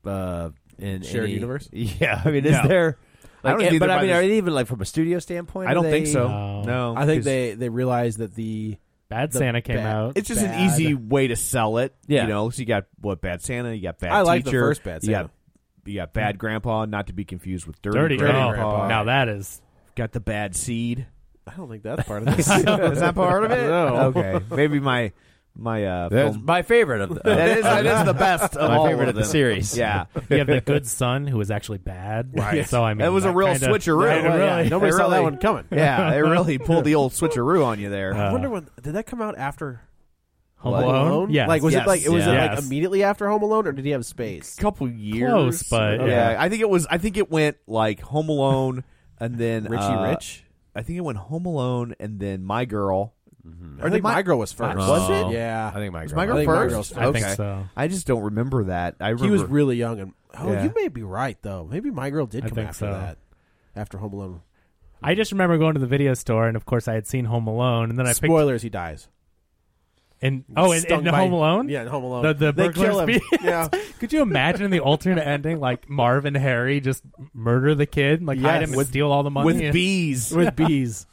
in shared universe? Yeah, I mean, is there? Like, are they even like from a studio standpoint? I don't think so. No, I think they realized that the Bad Santa came out. It's just an easy way to sell it. Yeah. So you got Bad Santa, you got Bad Teacher. I like the first Bad Santa. You got Bad Grandpa, not to be confused with Dirty Grandpa. Now that is. Got the Bad Seed. I don't think that's part of this. Is that part of it? No. Okay. Maybe my that's my favorite of that is the best of my all favorite of the series. Yeah. You have the good son who was actually bad. Right. So I mean, that was a real switcheroo. Nobody saw that one coming. Yeah, they really pulled the old switcheroo on you there. I wonder did that come out after Home Alone? Yeah. Like was it like immediately after Home Alone, or did he have space? A couple years. Close, but yeah. I think it went like Home Alone and then Richie Rich. I think it went Home Alone and then My Girl. I think My Girl was first. Was it? Yeah. I think My Girl. Was My Girl first? I think so. I just don't remember that. He was really young. And you may be right, though. Maybe My Girl did come after that. After Home Alone. I just remember going to the video store, and of course I had seen Home Alone, and then I Spoilers, he dies. In Home Alone? Yeah, in Home Alone. The they kill him. Yeah. Could you imagine the alternate ending, like Marv and Harry just murder the kid, like hide him and steal all the money? With bees. With bees.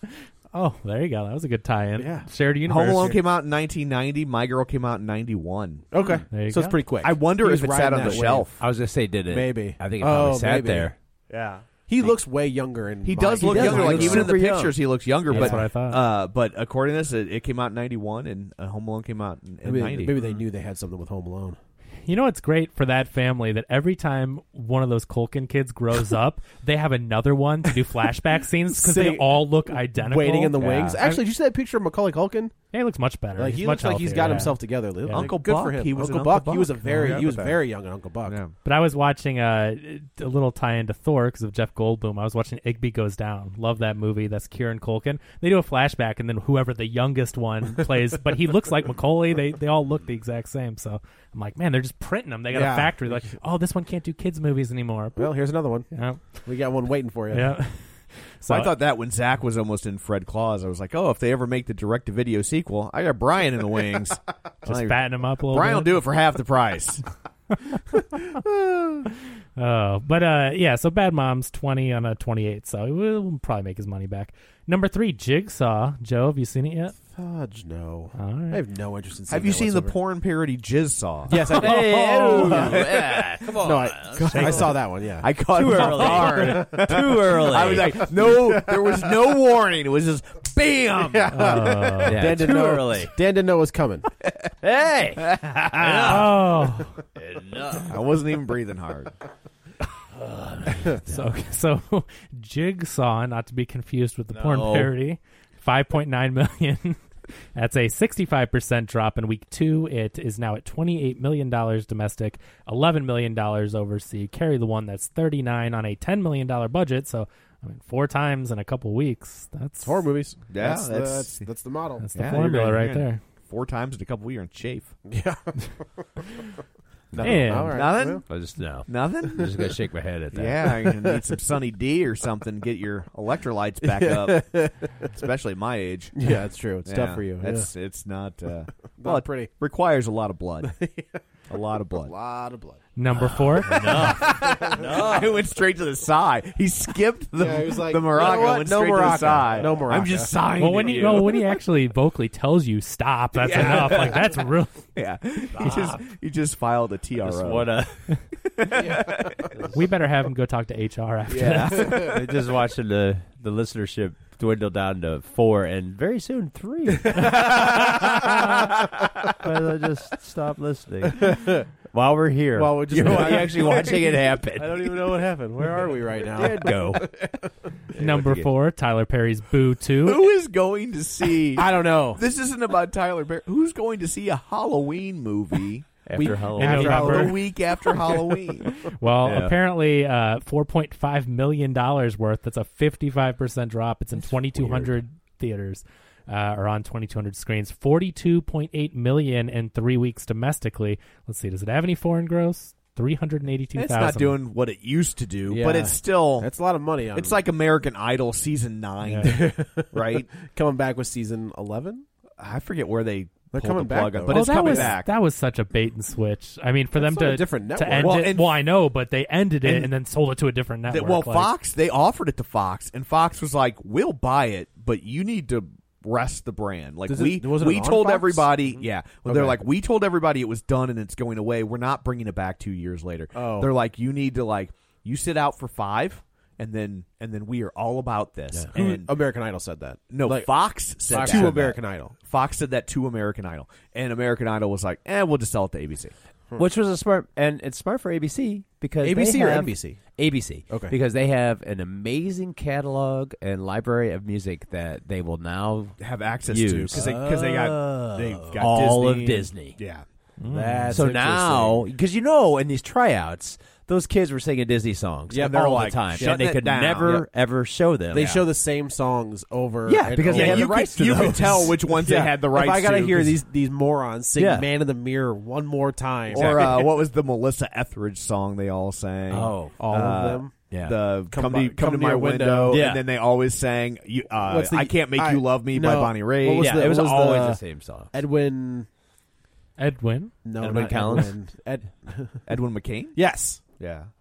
Oh, there you go. That was a good tie-in. Yeah. Shared universe. Home Alone came out in 1990. My Girl came out in 91. Okay. There you So go. it's pretty quick. I wonder He if was it sat riding on the that wave. shelf. I was going to say, did it? Maybe. I think it probably sat maybe. there. Yeah. He looks way younger. He does look younger. Like even in the pictures, he looks younger. That's but what I thought. But according to this, it came out in 91, and Home Alone came out in 90. Maybe they knew they had something with Home Alone. You know what's great for that family? That every time one of those Culkin kids grows up, they have another one to do flashback scenes because they all look identical. Waiting in the wings. Actually, did you see that picture of Macaulay Culkin? Yeah, he looks much better. Like he much looks like he's healthier, got yeah. himself together. Yeah. Uncle Good Buck. for him. He was Uncle an Buck. Uncle He was Buck. he was very young in Uncle Buck. Yeah. But I was watching a little tie-in to Thor because of Jeff Goldblum. I was watching Igby Goes Down. Love that movie. That's Kieran Culkin. They do a flashback, and then whoever the youngest one plays, but he looks like Macaulay. They all look the exact same. So I'm like, man, they're just printing them. They got a factory. Like, oh, this one can't do kids movies anymore. Well, here's another one. Yeah. We got one waiting for you. Yeah. So I thought that when Zach was almost in Fred Claus, I was like, oh, if they ever make the direct-to-video sequel, I got Brian in the wings. Just fatten him up a little Brian bit. will do it for half the price. Yeah, so Bad Moms 20 on a 28, so we'll probably make his money back. Number 3, Jigsaw. Joe, have you seen it yet? Fudge, no. All right. I have no interest in seeing Have you that seen the whatsoever. porn parody Jizzsaw? Yes, I did. Yeah, come on. No, I saw that one, yeah. I caught Too him early. off guard. Too early. I was like, no, there was no warning. It was just bam. yeah, Dan too didn't know. early. Dan didn't know it was coming. Hey. Oh. I wasn't even breathing hard. So Jigsaw, not to be confused with the porn parody, 5.9 million. That's a 65% drop in week 2. It is now at $28 million domestic, $11 million overseas. Carry the one that's 39 on a $10 million budget. So, I mean, 4 times in a couple weeks. That's Horror movies. Yeah, that's the model. That's the formula right there. 4 times in a couple years and chafe. Yeah. And All right. Nothing? I just no. Nothing? I'm just gonna shake my head at that. Yeah, you're going to need some Sunny D or something. Get your electrolytes back up. Especially at my age. Yeah, it's true. It's tough for you. It's not... well, it pretty. Requires a lot of blood. A lot of blood. A lot of blood. Number 4. I went straight to the side. He skipped the, he was like, the Maraca, you know what? went No straight to the Maraca. side. No Maraca. I'm just sighing Well, when at he you. when he actually vocally tells you stop, that's enough. Like that's real. Yeah, he just filed a TRO. What a We better have him go talk to HR after I just watching the listenership dwindle down to 4 and very soon 3. But I just stopped listening. While we're here, While we're just- you're actually watching it happen. I don't even know what happened. Where are we right now? Dead go. Number 4, Tyler Perry's Boo 2. Who is going to see? I don't know. This isn't about Tyler Perry. Who's going to see a Halloween movie After Halloween. in November. the week after Halloween? Well, Yeah. apparently $4.5 million worth. That's a 55% drop. It's in 2,200 theaters. Or on 2,200 screens. 42.8 million in 3 weeks domestically. Let's see. Does it have any foreign gross? 382,000. It's not doing what it used to do, Yeah. but it's still. That's a lot of money. On It's like American Idol season 9, right? coming back with season 11. I forget where they They're pulled coming the back, plug on, though. but Oh, it's that coming was, back. That was such a bait and switch. I mean, for them That's on to a different to network. end Well, it. and- Well, I know, but they ended it and- and then sold it to a different network. Well, like- Fox, they offered it to Fox, and Fox was like, "We'll buy it, but you need to rest the brand." Like Wasn't we it on told Fox? everybody, yeah. Well, they're Okay. like, we told everybody it was done and it's going away. We're not bringing it back 2 years later. Oh. They're like, you need to you sit out for 5, and then we are all about this. Who- And American Idol said that. no, Like, Fox said Fox that. to American Idol. Fox said that to American Idol, and American Idol was like, we'll just sell it to ABC. Which was it's smart for ABC because ABC they or have, NBC? ABC. Okay. Because they have an amazing catalog and library of music that they will now Have access use. to because they've got all Disney of Disney. Yeah. That's So now, because in these tryouts, those kids were singing Disney songs Yeah, they're all like, the time, shutting and they it could down. never Yep. ever show them. they show the same songs over. Yeah, and because over. they have you the rights to you those. can tell which ones they had the rights If I gotta to, hear 'cause- these morons sing Yeah. "Man in the Mirror" one more time, Or what was the Melissa Etheridge song they all sang? Oh. all of them. Yeah. The Come come to my window, window. Yeah. and then they always sang What's the- I Can't Make I- You Love Me no, by Bonnie Raitt. what was yeah, the- it was what was always the- the same song. Edwin. Edwin. No, Edwin not Collins? Edwin. Edwin McCain? Yes. Yeah.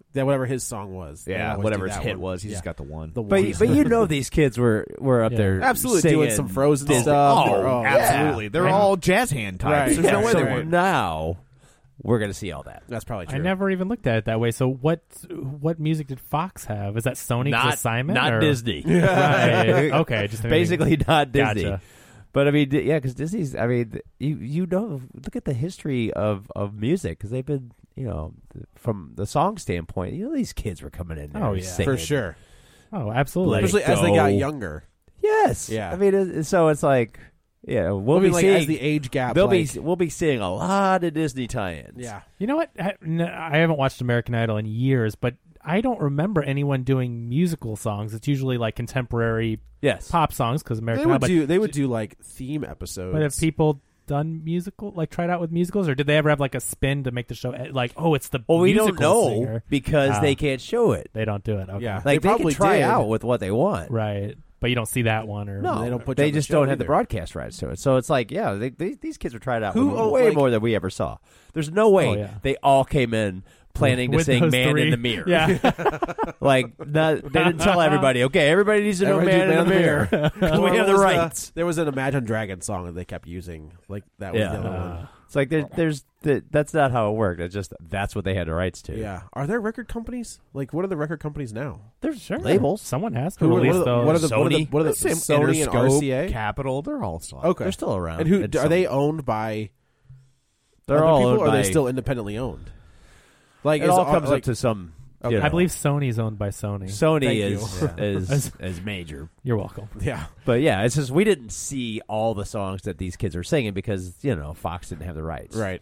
That whatever his song was. Yeah, whatever his hit was, he just got the one. But you know these kids were up there absolutely doing some Frozen stuff. Absolutely. They're all jazz hand types. There's no way they weren't. Now we're going to see all that. That's probably true. I never even looked at it that way. So what music did Fox have? Is that Sony's assignment? Not Disney. Right. Okay. Just basically not Disney. Gotcha. But I mean, yeah, because Disney's. I mean, you know, look at the history of music because they've been, you know, from the song standpoint, you know, these kids were coming in there. Oh yeah, singing. For sure. Oh, absolutely. Especially as they got younger. Yes. Yeah. I mean, so it's like, yeah, we'll be like seeing as the age gap. we'll be seeing a lot of Disney tie-ins. Yeah. You know what? I haven't watched American Idol in years, but I don't remember anyone doing musical songs. It's usually like contemporary pop songs because American Idol. They would do like theme episodes. But have people done tried out with musicals, or did they ever have like a spin to make the show like, oh, it's the we musical don't know singer. because they can't show it. They don't do it. Okay. Yeah, like they probably can try did. out with what they want, right? But you don't see that one, or no, they don't put. They you on just the show don't have the either. broadcast rights to it. So it's like, yeah, these kids are trying out Who- with oh, way like- more than we ever saw. There's no way they all came in planning to With sing those "Man three. in the Mirror." Yeah. Like they didn't tell everybody. Okay, everybody needs to know "Man in the Mirror." We have the rights. There was an Imagine Dragons song that they kept using. Like that was the other one. It's like that's not how it worked. It's just that's what they had the rights to. Yeah. Are there record companies? Like, what are the record companies now? There's Sure. labels. Someone has to What release are the those. Sony. What are the Sony and Interscope, RCA? Capitol, they're all still out. Okay, They're still around. And who It's are they some- owned by? They're other all people, owned or are they by- still independently owned? Like It all comes like, up to some. Okay. You know, I believe Sony's owned by Sony. Sony Thank is major. You're welcome. Yeah. But yeah, it's just we didn't see all the songs that these kids are singing because Fox didn't have the rights. Right.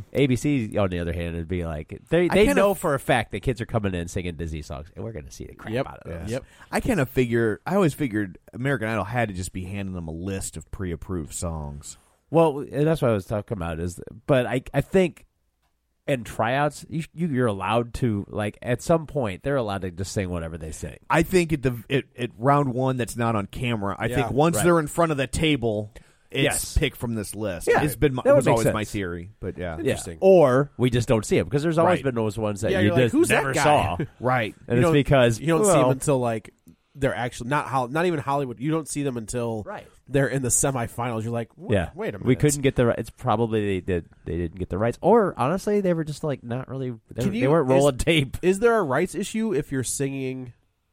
ABC, on the other hand, would be like they know for a fact that kids are coming in singing Disney songs, and we're going to see the crap out of those. Yep. I always figured American Idol had to just be handing them a list of pre-approved songs. Well, and that's what I was talking about. But I think in tryouts, you're allowed to, like, at some point they're allowed to just sing whatever they sing. I think at round one that's not on camera. I think once they're in front of the table, it's picked from this list. Yeah, It's been that would was make always sense. my theory, but yeah, Interesting. Or we just don't see them because there's always Right. been those ones that Yeah, you you're like, just who's that never guy? saw, right. and it's because you don't see them until like they're actually not even Hollywood. You don't see them until they're in the semifinals. You're like, wait a minute, we couldn't get the rights. It's probably they didn't get the rights, or honestly, they were just like not really. They weren't rolling tape. Is there a rights issue if you're singing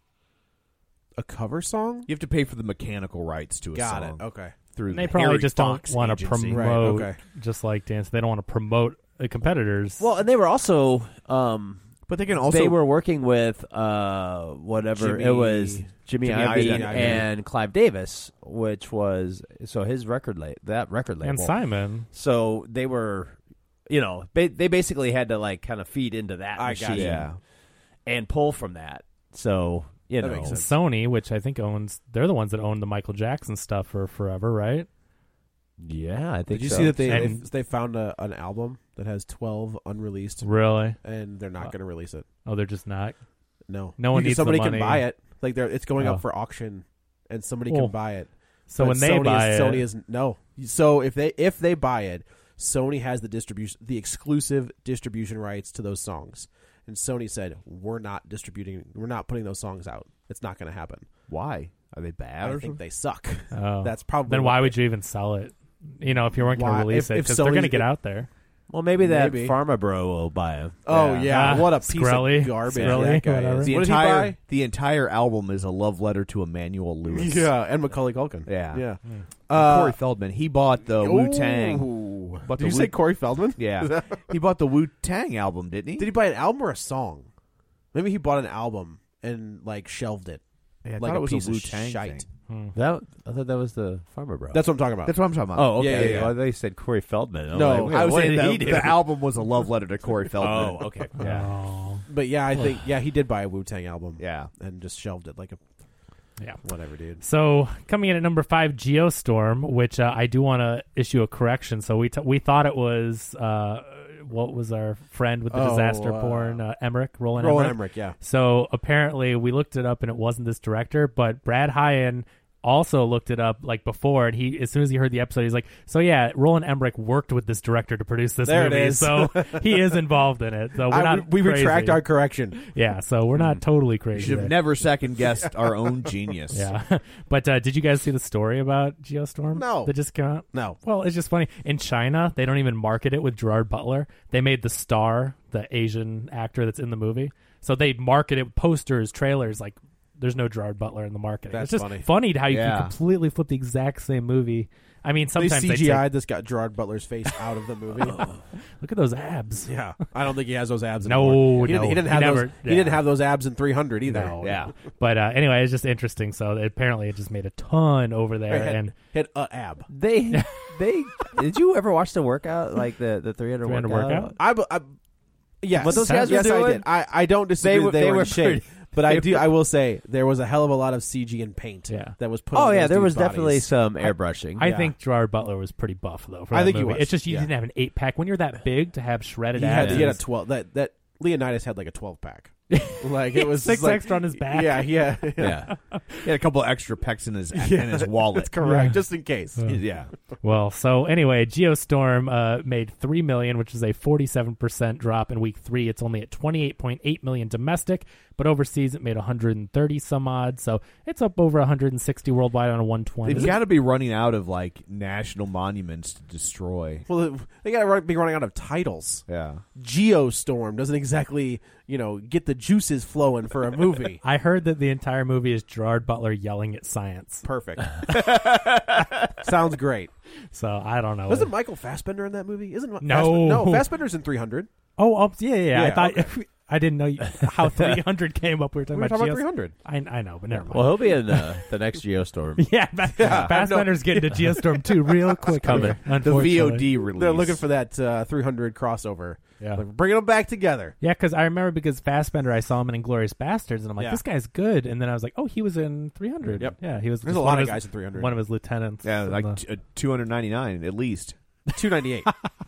a cover song? You have to pay for the mechanical rights to a Got song. it. Okay. Through And they the probably Harry just Fox don't want to agency. promote, Right, okay. just like dance. They don't want to promote competitors. Well, and they were also. But they can also they were working with whatever it was, Jimmy Iovine and Clive Davis, which was his record label, and Simon. So they were, they basically had to like kind of feed into that machine, and pull from that. So That makes sense. Sony, which I think they're the ones that own the Michael Jackson stuff for forever, right? Yeah, I think. Did you so. see that they found an album that has 12 unreleased? Really? And they're not going to release it. Oh, they're just not. No, No one needs somebody the money. can buy it. Like it's going up for auction, and somebody can buy it. So But when they Sony buy it, Sony is no. So if they buy it, Sony has the exclusive distribution rights to those songs. And Sony said, we're not putting those songs out. It's not going to happen. Why? Are they bad? I think they suck. Oh. That's probably then why would you even sell it? If you weren't going to Why? release it, If because they're going to Sony's- get out there. Well, maybe that Pharma Bro will buy him. Oh yeah, what a piece Skrelly. of garbage Skrelly, that guy whatever. is. The What did he buy? the entire album is a love letter to Emmanuel Lewis. Yeah, and Macaulay Culkin. Yeah. Yeah. Corey Feldman. He bought the Wu Tang. Ooh. Did you say Corey Feldman? Yeah, he bought the Wu Tang album, didn't he? Did he buy an album or a song? Maybe he bought an album and like shelved it. Yeah, I like thought it was piece a of Wu-Tang shite. thing. I thought that was the Pharma Bro. That's what I'm talking about. That's what I'm talking about. Oh, okay. Yeah, yeah, yeah. Well, they said Corey Feldman. I'm No, like, I was what saying did he the do? album was a love letter to Corey Feldman. Oh, okay. Yeah. But yeah, I think he did buy a Wu-Tang album. Yeah. And just shelved it like a whatever, dude. So coming in at number 5, Geostorm, which I do want to issue a correction. So we thought it was what was our friend with the disaster porn, Emmerich, Roland Emmerich, yeah. So apparently we looked it up and it wasn't this director, but Brad Hyan also looked it up like before, and he, as soon as he heard the episode, he's like, so yeah, Roland Emmerich worked with this director to produce this movie. It is. So he is involved in it. So we're not we crazy. retract our correction. Yeah, so we're not totally crazy. You should have never second-guessed our own genius. Yeah. But did you guys see the story about Geostorm? No. That just came out? No. Well, it's just funny. In China, they don't even market it with Gerard Butler. They made the star, the Asian actor that's in the movie. So they market it with posters, trailers, like there's no Gerard Butler in the market. That's it's just funny how you can completely flip the exact same movie. I mean, sometimes they CGI'd this got Gerard Butler's face out of the movie. Look at those abs. Yeah, I don't think he has those abs anymore. He didn't have those abs in 300 either. No, yeah. But anyway, it's just interesting. So apparently, it just made a ton over there and hit an ab. They did you ever watch the workout, like the 300 workout? Yes, what those guys were doing? I did. I don't disagree. They were in shape. But I will say there was a hell of a lot of CG and paint that was put on those there was bodies. definitely some airbrushing. I think Gerard Butler was pretty buff, though. For I think movie. he was. It's just you didn't have an 8-pack. When you're that big to have shredded abs. He had a 12. That Leonidas had like a 12-pack. Like it was 6 extra on his back. Yeah. He had a couple of extra pecs in his wallet. That's correct, just in case. Yeah. Well, so anyway, Geostorm made $3 million, which is a 47% drop in week 3. It's only at $28.8 million domestic, but overseas it made 130 some odd. So it's up over 160 worldwide on a 120. They've got to be running out of like national monuments to destroy. Well, they got to be running out of titles. Yeah. Geostorm doesn't exactly, get the juices flowing for a movie. I heard that the entire movie is Gerard Butler yelling at science. Perfect. Sounds great. So I don't know. Wasn't Michael Fassbender in that movie? No, Fassbender's in 300. Oh, yeah. I thought I didn't know how 300 came up. We were talking about 300. I know, but never mind. Well, he'll be in the next Geostorm. Yeah, Fassbender's getting to Geostorm 2 real quick. Coming. The VOD release. They're looking for that 300 crossover. Yeah, like, bringing them back together. Yeah, because I remember Fassbender, I saw him in Inglourious Bastards, and I'm like, this guy's good. And then I was like, oh, he was in 300. Yep. Yeah, he was. There's a lot of guys in 300. One of his lieutenants. Yeah, like 299 at least. 298,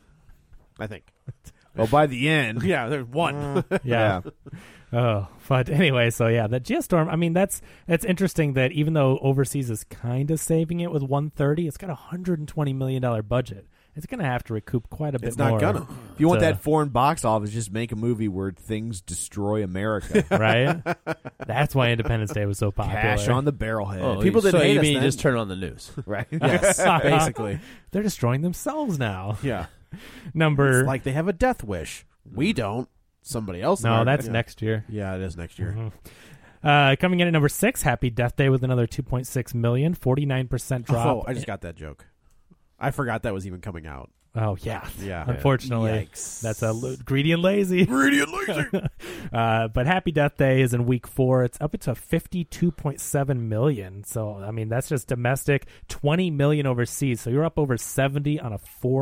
I think. Well, by the end, there's one. Yeah. Oh, but anyway, so yeah, that Geostorm. I mean, that's interesting that even though overseas is kind of saving it with 130, it's got a $120 million budget. It's going to have to recoup quite a bit more. It's not gonna. If you want that foreign box office, just make a movie where things destroy America. Right? That's why Independence Day was so popular. Cash on the barrelhead. Oh, people didn't hate us then. then. Just turn on the news, right? Yes, basically. They're destroying themselves now. Yeah. Number it's like they have a death wish. We don't. Somebody else. No, that's next year. Yeah, it is next year. Mm-hmm. Coming in at number 6, Happy Death Day with another 2.6 million, 49% drop. Oh, I just got that joke. I forgot that was even coming out. Oh, yeah. Yeah. Unfortunately, Yikes. That's greedy and lazy. Greedy and lazy. But Happy Death Day is in week 4. It's up to 52.7 million. So, I mean, that's just domestic, 20 million overseas. So you're up over 70 on a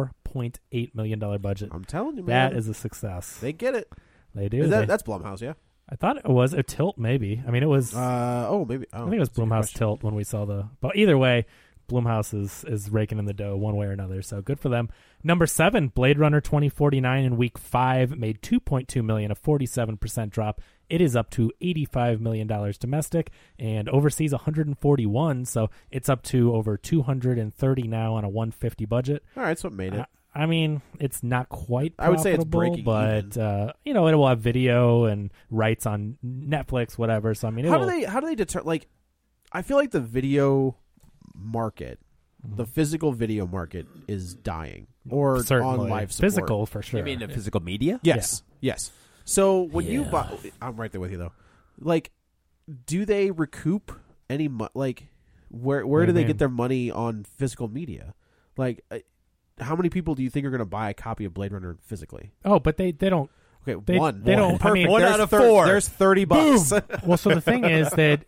$4.8 million budget. I'm telling you, man. That is a success. They get it. They do. That's Blumhouse, yeah? I thought it was a Tilt, maybe. I mean, it was... maybe. I think it was Blumhouse Tilt when we saw the... But either way... Blumhouse is raking in the dough one way or another, so good for them. Number 7, Blade Runner 2049 in week 5 made $2.2 million, a 47% drop. It is up to $85 million domestic, and overseas 141, so it's up to over 230 now on a 150 budget. All right, so it made it. I mean, it's not quite profitable, I would say it's breaking but it will have video and rights on Netflix, whatever. So I mean, how do they deter? Like, I feel like the video market, the physical video market, is dying, or certainly on live support. Physical for sure. You mean the physical media? Yes, yes. So when you buy, I'm right there with you though. Like, do they recoup any? Like, where do they get their money on physical media? Like, how many people do you think are going to buy a copy of Blade Runner physically? Oh, but they don't. Okay, they don't. Perfect. I mean, 1 out of 4. There's $30. Well, so the thing is that,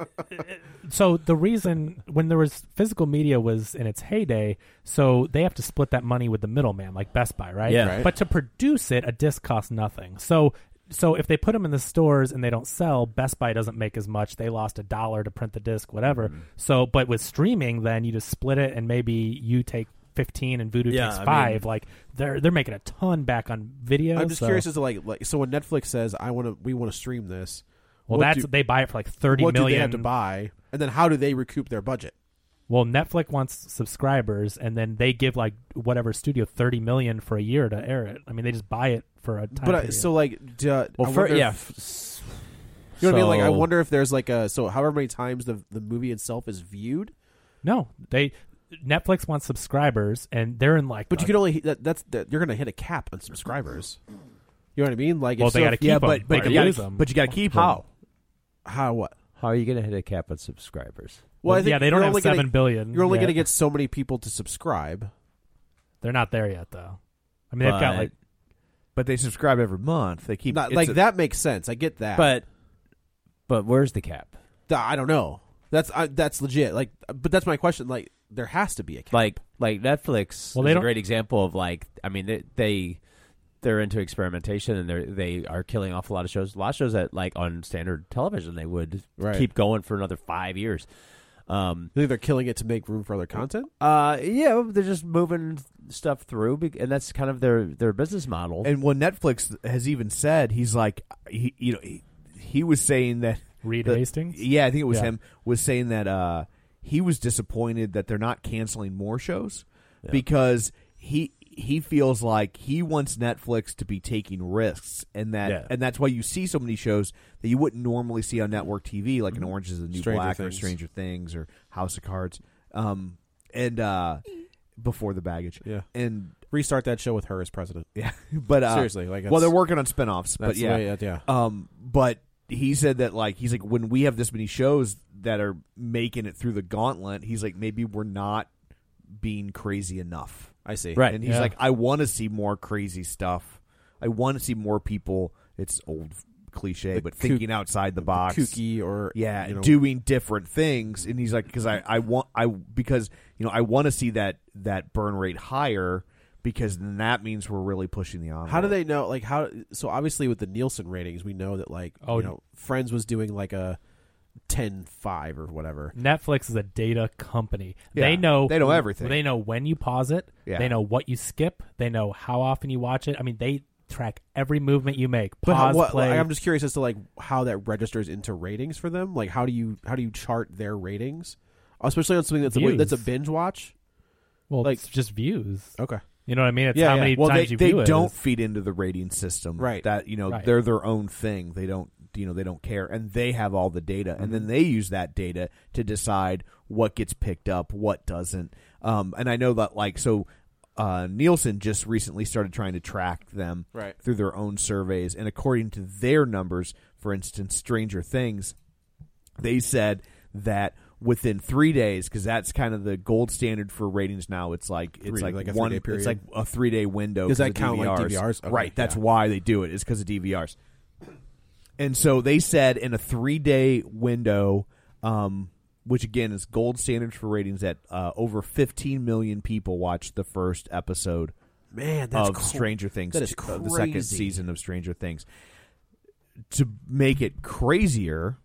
so the reason when there was physical media was in its heyday, so they have to split that money with the middleman, like Best Buy, right? Yeah. Right. But to produce it, a disc costs nothing. So if they put them in the stores and they don't sell, Best Buy doesn't make as much. They lost $1 to print the disc, whatever. So, but with streaming, then you just split it, and maybe you take 15 and Vudu takes 5. I mean, like they're making a ton back on video. I'm just curious as to like so when Netflix says we want to stream this, well, they buy it for like $30 million. Do they have to buy, and then how do they recoup their budget? Well, Netflix wants subscribers, and then they give like whatever studio $30 million for a year to air it. I mean, they just buy it for a time. But so like, you know what I mean? Like, I wonder if there's like however many times the movie itself is viewed. No, Netflix wants subscribers, and they're in like. But you can only you're going to hit a cap on subscribers. You know what I mean? Like, well, they got to keep them. But you got to keep them. How what? How are you going to hit a cap on subscribers? Well, I think they don't have 7 billion. You're only going to get so many people to subscribe. They're not there yet, though. I mean, they've got like. But they subscribe every month. They keep that makes sense. I get that. But where's the cap? I don't know. That's legit. Like, but that's my question. Like, there has to be a cap. Like Netflix is a great example of like. I mean, they're into experimentation, and they are killing off a lot of shows. A lot of shows that like on standard television they would keep going for another 5 years. You think they're killing it to make room for other content? Yeah, they're just moving stuff through, and that's kind of their business model. And when Netflix has even said, he's like, he was saying that Reed Hastings. Yeah, I think it was him. Was saying that he was disappointed that they're not canceling more shows because he feels like he wants Netflix to be taking risks, and that's why you see so many shows that you wouldn't normally see on network TV, like an Orange Is the New Black or Stranger Things or House of Cards, and Before the Baggage, and restart that show with her as president. Yeah, but seriously, like, well, they're working on spinoffs, but yeah. But he said that like he's like when we have this many shows that are making it through the gauntlet, he's like maybe we're not being crazy enough. I see. Right. And he's like, I want to see more crazy stuff. I want to see more people, it's old cliche, but thinking outside the box. Kooky or doing different things. And he's like, because I want to see that burn rate higher, because then that means we're really pushing the envelope. How do they know, like, so obviously with the Nielsen ratings, we know that like Friends was doing like a 10-5 or whatever. Netflix is a data company. Yeah, they know everything. They know when you pause it. Yeah. They know what you skip. They know how often you watch it. I mean, they track every movement you make. Pause, play. I'm just curious as to like how that registers into ratings for them. Like, how do you chart their ratings, especially on something that's a binge watch? Well, like, it's just views. Okay. You know what I mean? It's how many times you view it. They don't feed into the rating system. Right. That they're their own thing. They don't. They don't care, and they have all the data, and then they use that data to decide what gets picked up, what doesn't. And I know that, like, so Nielsen just recently started trying to track them through their own surveys, and according to their numbers, for instance, Stranger Things, they said that within 3 days, because that's kind of the gold standard for ratings now. It's like a 3-day period. It's like a 3-day window. Does that count like DVRs? Okay, right. That's why they do it. Is because of DVRs. And so they said in a 3-day window, which again is gold standard for ratings, that over 15 million people watched the first episode of Stranger Things. That is crazy. The second season of Stranger Things. To make it crazier,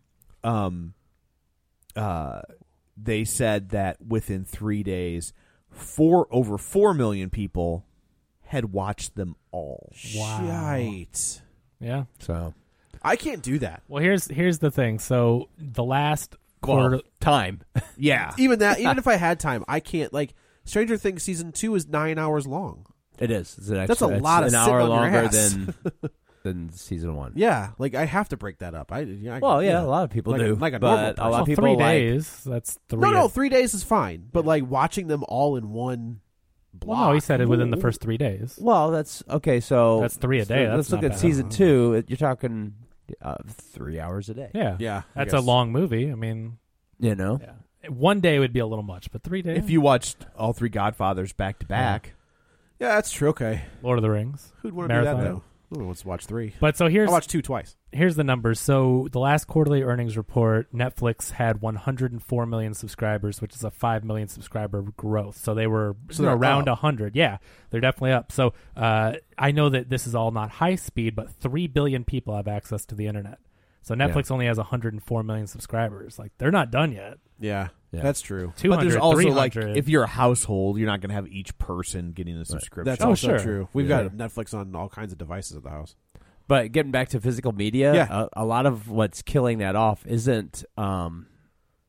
they said that within 3 days, over 4 million people had watched them all. Wow. Shite. Yeah. So I can't do that. Well, here's the thing. So the last quarter time. Yeah. Even if I had time, I can't. Like, Stranger Things season 2 is 9 hours long. It is. That's a lot of an hour longer than season 1. Yeah, like I have to break that up. A lot of people do. Like a but normal a lot of people 3 days. That's 3. No, 3 days is fine. But like watching them all in one block. Well, no, he said it within the first 3 days. Well, that's okay. So that's 3 a day. Let's look at season 2. You're talking 3 hours a day. Yeah. That's a long movie. I mean, Yeah. 1 day would be a little much, but 3 days. If you watched all 3 Godfathers back to back, yeah, that's true. Okay, Lord of the Rings. Who'd want to do that though? Who wants to watch 3? But so I watched 2 twice. Here's the numbers. So the last quarterly earnings report, Netflix had 104 million subscribers, which is a 5 million subscriber growth. So they were around 100. Yeah, they're definitely up. So I know that this is all not high speed, but 3 billion people have access to the internet. So Netflix only has 104 million subscribers. Like, they're not done yet. Yeah. That's true. 200, but there's also 300. like if you're a household, you're not going to have each person getting a subscription. That's also true. We've got Netflix on all kinds of devices at the house. But getting back to physical media, a lot of what's killing that off isn't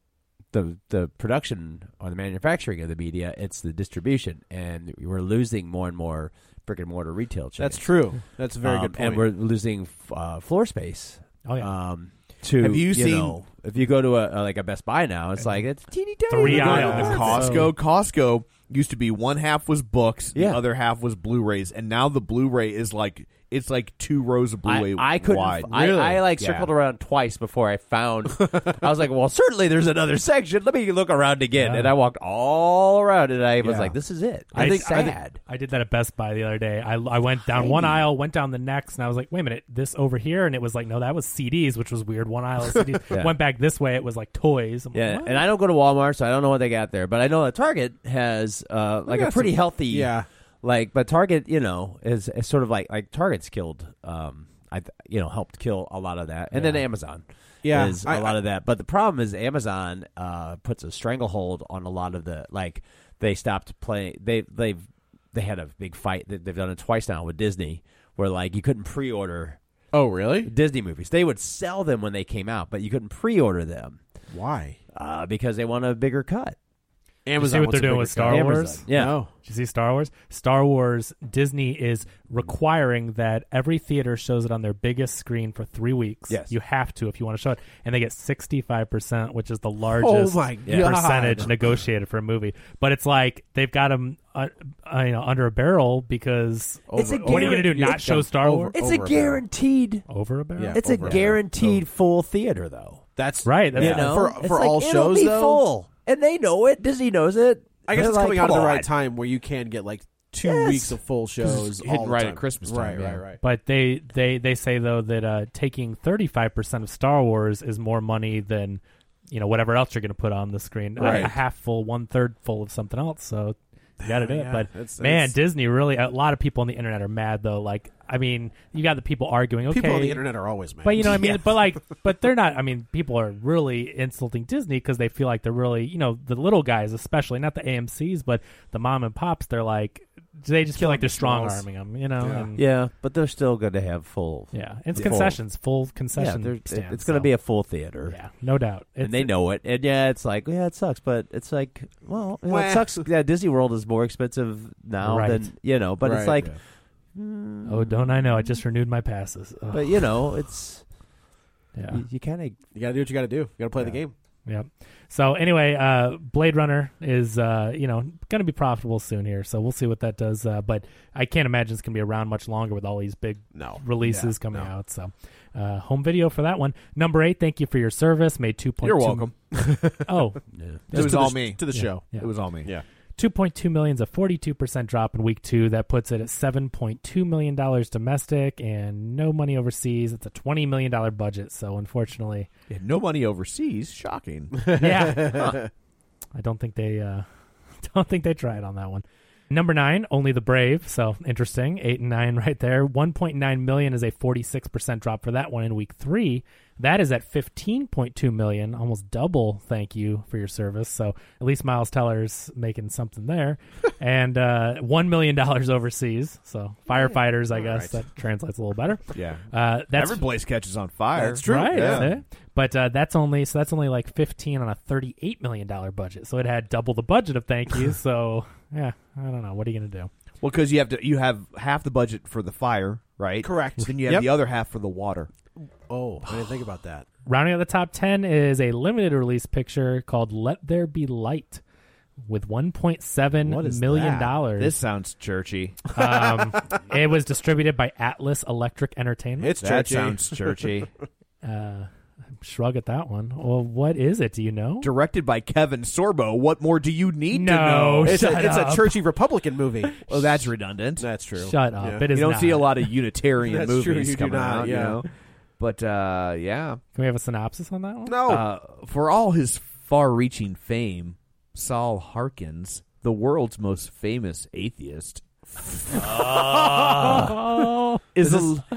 the production or the manufacturing of the media; it's the distribution, and we're losing more and more brick and mortar retail chains. That's true. That's a very good point. And we're losing floor space. Oh yeah. Have you seen? If you go to a Best Buy now, it's like it's teeny tiny. 3 aisles. Costco used to be one half was books, the other half was Blu-rays, and now the Blu-ray is like 2 rows of Blu-ray wide. I circled around twice before I found. I was like, well, certainly there's another section. Let me look around again, and I walked all around, and I was like, this is it. I did that at Best Buy the other day. I went down one aisle, went down the next, and I was like, wait a minute, this over here, and it was like, no, that was CDs, which was weird. One aisle of CDs. Went back this way, it was like toys. I'm like, and I don't go to Walmart, so I don't know what they got there, but I know that Target has like a pretty healthy. But Target, is sort of like Target's killed. Helped kill a lot of that, and then Amazon, is a lot of that. But the problem is Amazon puts a stranglehold on a lot of the They stopped playing. They had a big fight. They've done it twice now with Disney, where you couldn't pre-order. Oh, really? Disney movies. They would sell them when they came out, but you couldn't pre-order them. Why? Because they want a bigger cut. Amazon. You see what they're doing with Star Wars? Yeah. No. Did you see Star Wars? Star Wars, Disney is requiring that every theater shows it on their biggest screen for 3 weeks. Yes. You have to if you want to show it. And they get 65%, which is the largest percentage negotiated for a movie. But it's like they've got them under a barrel because what are you going to do, not show Star Wars? It's a guaranteed. Over a barrel? Yeah, it's a guaranteed full theater, though. That's right. For all shows, though. Full. And they know it. Disney knows it. I guess it's coming out at the right time where you can get 2 weeks of full shows hitting right at Christmas time. Right. But they say though that taking 35% of Star Wars is more money than whatever else you're going to put on the screen. Right. A half full, 1/3 full of something else. So you got to do it. But Disney really. A lot of people on the internet are mad though. You got the people arguing. Okay, people on the internet are always mad. But you know what I mean. But they're not. I mean, people are really insulting Disney because they feel like they're really, the little guys, especially not the AMC's, but the mom and pops. They're like, they just feel like they're strong arming them. But they're still going to have full. Yeah, it's concessions, full concession. Stands, it's going to be a full theater. Yeah, no doubt. And they know it. And it's like, it sucks, but it's like, it sucks. Yeah, Disney World is more expensive now than but it's like. Oh, don't I know? I just renewed my passes. Ugh. But it's you kind of you got to do what you got to do. You got to play the game. Yep. So anyway, Blade Runner is going to be profitable soon here. So we'll see what that does. But I can't imagine it's going to be around much longer with all these big releases coming out. So home video for that one. Number 8. Thank you for your service. Made 2.2. You're welcome. It was all me to the show. Yeah. It was all me. Yeah. 2.2 million is a 42% drop in week 2. That puts it at $7.2 million domestic and no money overseas. It's a $20 million budget. So unfortunately, no money overseas. Shocking. Yeah, I don't think they tried on that one. Number 9, Only the Brave. So interesting. 8 and 9 right there. 1.9 million is a 46% drop for that one in week 3. That is at 15.2 million, almost double. Thank you for your service. So at least Miles Teller's making something there. And $1 million overseas. So firefighters, I guess that translates a little better. Yeah. Every place catches on fire. That's true. Right. Yeah. But that's only like 15 on a $38 million budget. So it had double the budget of thank you. So yeah, I don't know. What are you going to do? Well, because you have half the budget for the fire, right? Correct. Then you have the other half for the water. Oh, I didn't think about that. Rounding out the top 10 is a limited release picture called Let There Be Light with $1.7 million. This sounds churchy. It was distributed by Atlas Electric Entertainment. It's churchy. That sounds churchy. Shrug at that one. Well, what is it? Do you know? Directed by Kevin Sorbo. What more do you need to know? It's a churchy Republican movie. Oh, that's redundant. That's true. Shut up. Yeah. It is you don't not. see a lot of Unitarian movies coming out. Yeah. You know? But, yeah. Can we have a synopsis on that one? No. For all his far-reaching fame, Saul Harkins, the world's most famous atheist, is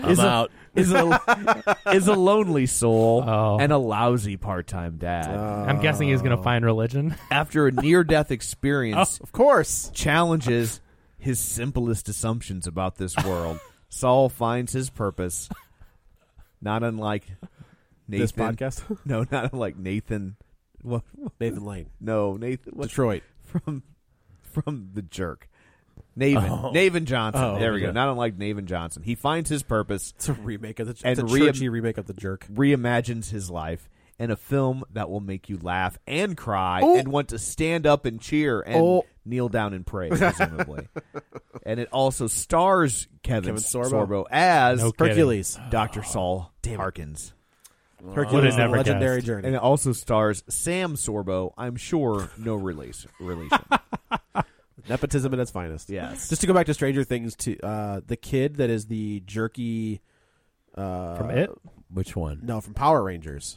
a lonely soul and a lousy part-time dad. I'm guessing he's going to find religion. After a near-death experience, of course, challenges his simplest assumptions about this world, Saul finds his purpose. Not unlike Nathan. This podcast? No, not unlike Nathan What? Nathan Lane. No, Nathan. What? Detroit. From The Jerk. Navin Johnson. There we go. Not unlike Navin Johnson. He finds his purpose. It's a remake of it's a churchy remake of The Jerk. Reimagines his life in a film that will make you laugh and cry and want to stand up and cheer and kneel down and pray, presumably. And it also stars Kevin Sorbo as Hercules, Dr. Saul Harkins. Hercules, a legendary journey. And it also stars Sam Sorbo. I'm sure no relation. Nepotism at its finest. Yes. Just to go back to Stranger Things, to the kid that is the jerky from It. Which one? No, from Power Rangers.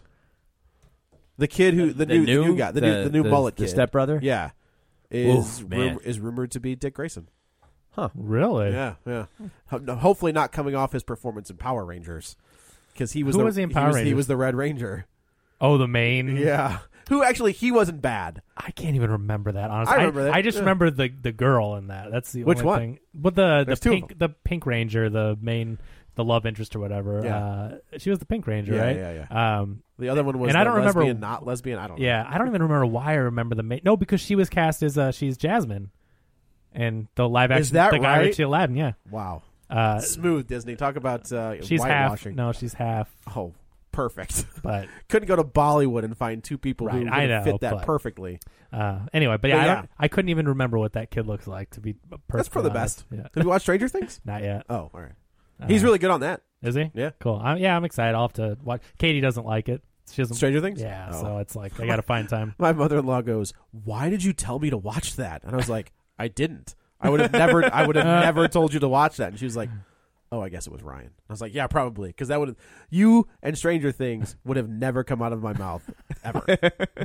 The kid who the new guy, the new mullet kid, the stepbrother. Yeah, is rumored to be Dick Grayson. Huh? Really? Yeah. Hopefully not coming off his performance in Power Rangers, because he was. Who was he in Power Rangers? He was the Red Ranger. Oh, the main. Yeah. Who actually he wasn't bad. I can't even remember that. Honestly, I remember that. I just remember the girl in that. That's the Which only one? thing. But the pink Ranger, the main. The love interest or whatever. Yeah. She was the Pink Ranger, right? Yeah. The other one was and I don't lesbian, remember, not lesbian. I don't know. Yeah, I don't even remember why I remember the main. No, because she was cast as she's Jasmine. And the live action. Is that the guy right? Richie Aladdin, yeah. Wow. Smooth Disney. Talk about she's whitewashing. Half. No, she's half. Oh, perfect. But couldn't go to Bollywood and find two people who would fit that perfectly. Anyway, but I couldn't even remember what that kid looks like, to be perfectly That's for the honest. best. Yeah. Have you watched Stranger Things? Not yet. Oh, all right. He's really good on that. Is he? Yeah. Cool. I'm excited. I'll have to watch. Katie doesn't like it. She doesn't. Stranger Things? Yeah. So it's like I got to find time. My mother-in-law goes, "Why did you tell me to watch that?" And I was like, "I didn't. I would have never told you to watch that." And she was like, "Oh, I guess it was Ryan." I was like, "Yeah, probably, because that would have you and Stranger Things would have never come out of my mouth ever."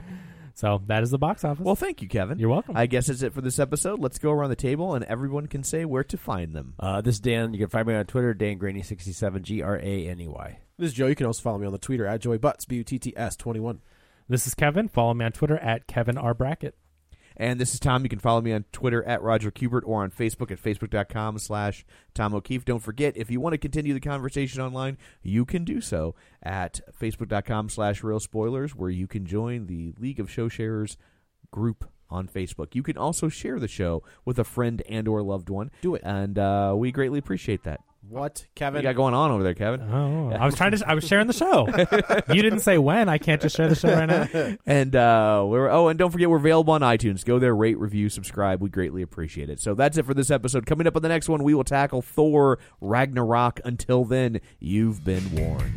So that is the box office. Well, thank you, Kevin. You're welcome. I guess that's it for this episode. Let's go around the table, and everyone can say where to find them. This is Dan. You can find me on Twitter, DanGraney67, GRANEY. This is Joe. You can also follow me on the Twitter at JoeyButts, BUTTS21. This is Kevin. Follow me on Twitter at Kevin R. Brackett. And this is Tom. You can follow me on Twitter at Roger Kubert or on Facebook at Facebook.com/Tom O'Keefe. Don't forget, if you want to continue the conversation online, you can do so at Facebook.com/Real Spoilers, where you can join the League of Show Sharers group on Facebook. You can also share the show with a friend and or loved one. Do it. And we greatly appreciate that. What, Kevin? What you got going on over there, Kevin? Oh, I was sharing the show. You didn't say when. I can't just share the show right now. And and don't forget, we're available on iTunes. Go there, rate, review, subscribe. We greatly appreciate it. So that's it for this episode. Coming up on the next one, we will tackle Thor Ragnarok. Until then, you've been warned.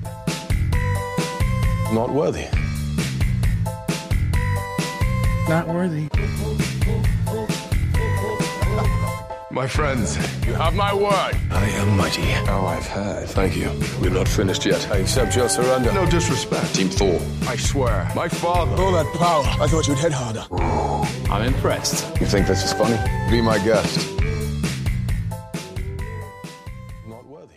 Not worthy. Not worthy. My friends, you have my word. I am mighty. Oh, I've heard. Thank you. We're not finished yet. I accept your surrender. No disrespect. Team Thor. I swear. My father. All that power. I thought you'd hit harder. I'm impressed. You think this is funny? Be my guest. Not worthy.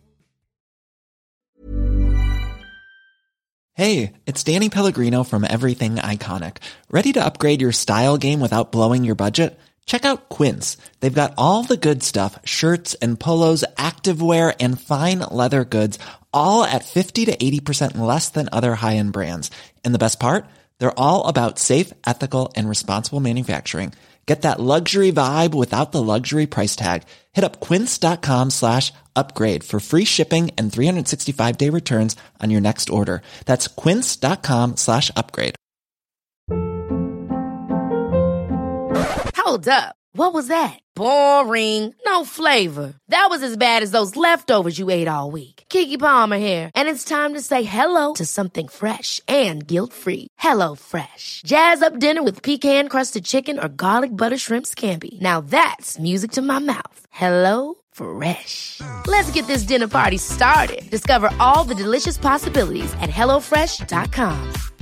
Hey, it's Danny Pellegrino from Everything Iconic. Ready to upgrade your style game without blowing your budget? Check out Quince. They've got all the good stuff, shirts and polos, activewear, and fine leather goods, all at 50 to 80% less than other high-end brands. And the best part? They're all about safe, ethical, and responsible manufacturing. Get that luxury vibe without the luxury price tag. Hit up quince.com/upgrade for free shipping and 365-day returns on your next order. That's quince.com/upgrade. Hold up. What was that? Boring. No flavor. That was as bad as those leftovers you ate all week. Keke Palmer here. And it's time to say hello to something fresh and guilt-free. Hello Fresh. Jazz up dinner with pecan-crusted chicken or garlic butter shrimp scampi. Now that's music to my mouth. Hello Fresh. Let's get this dinner party started. Discover all the delicious possibilities at HelloFresh.com.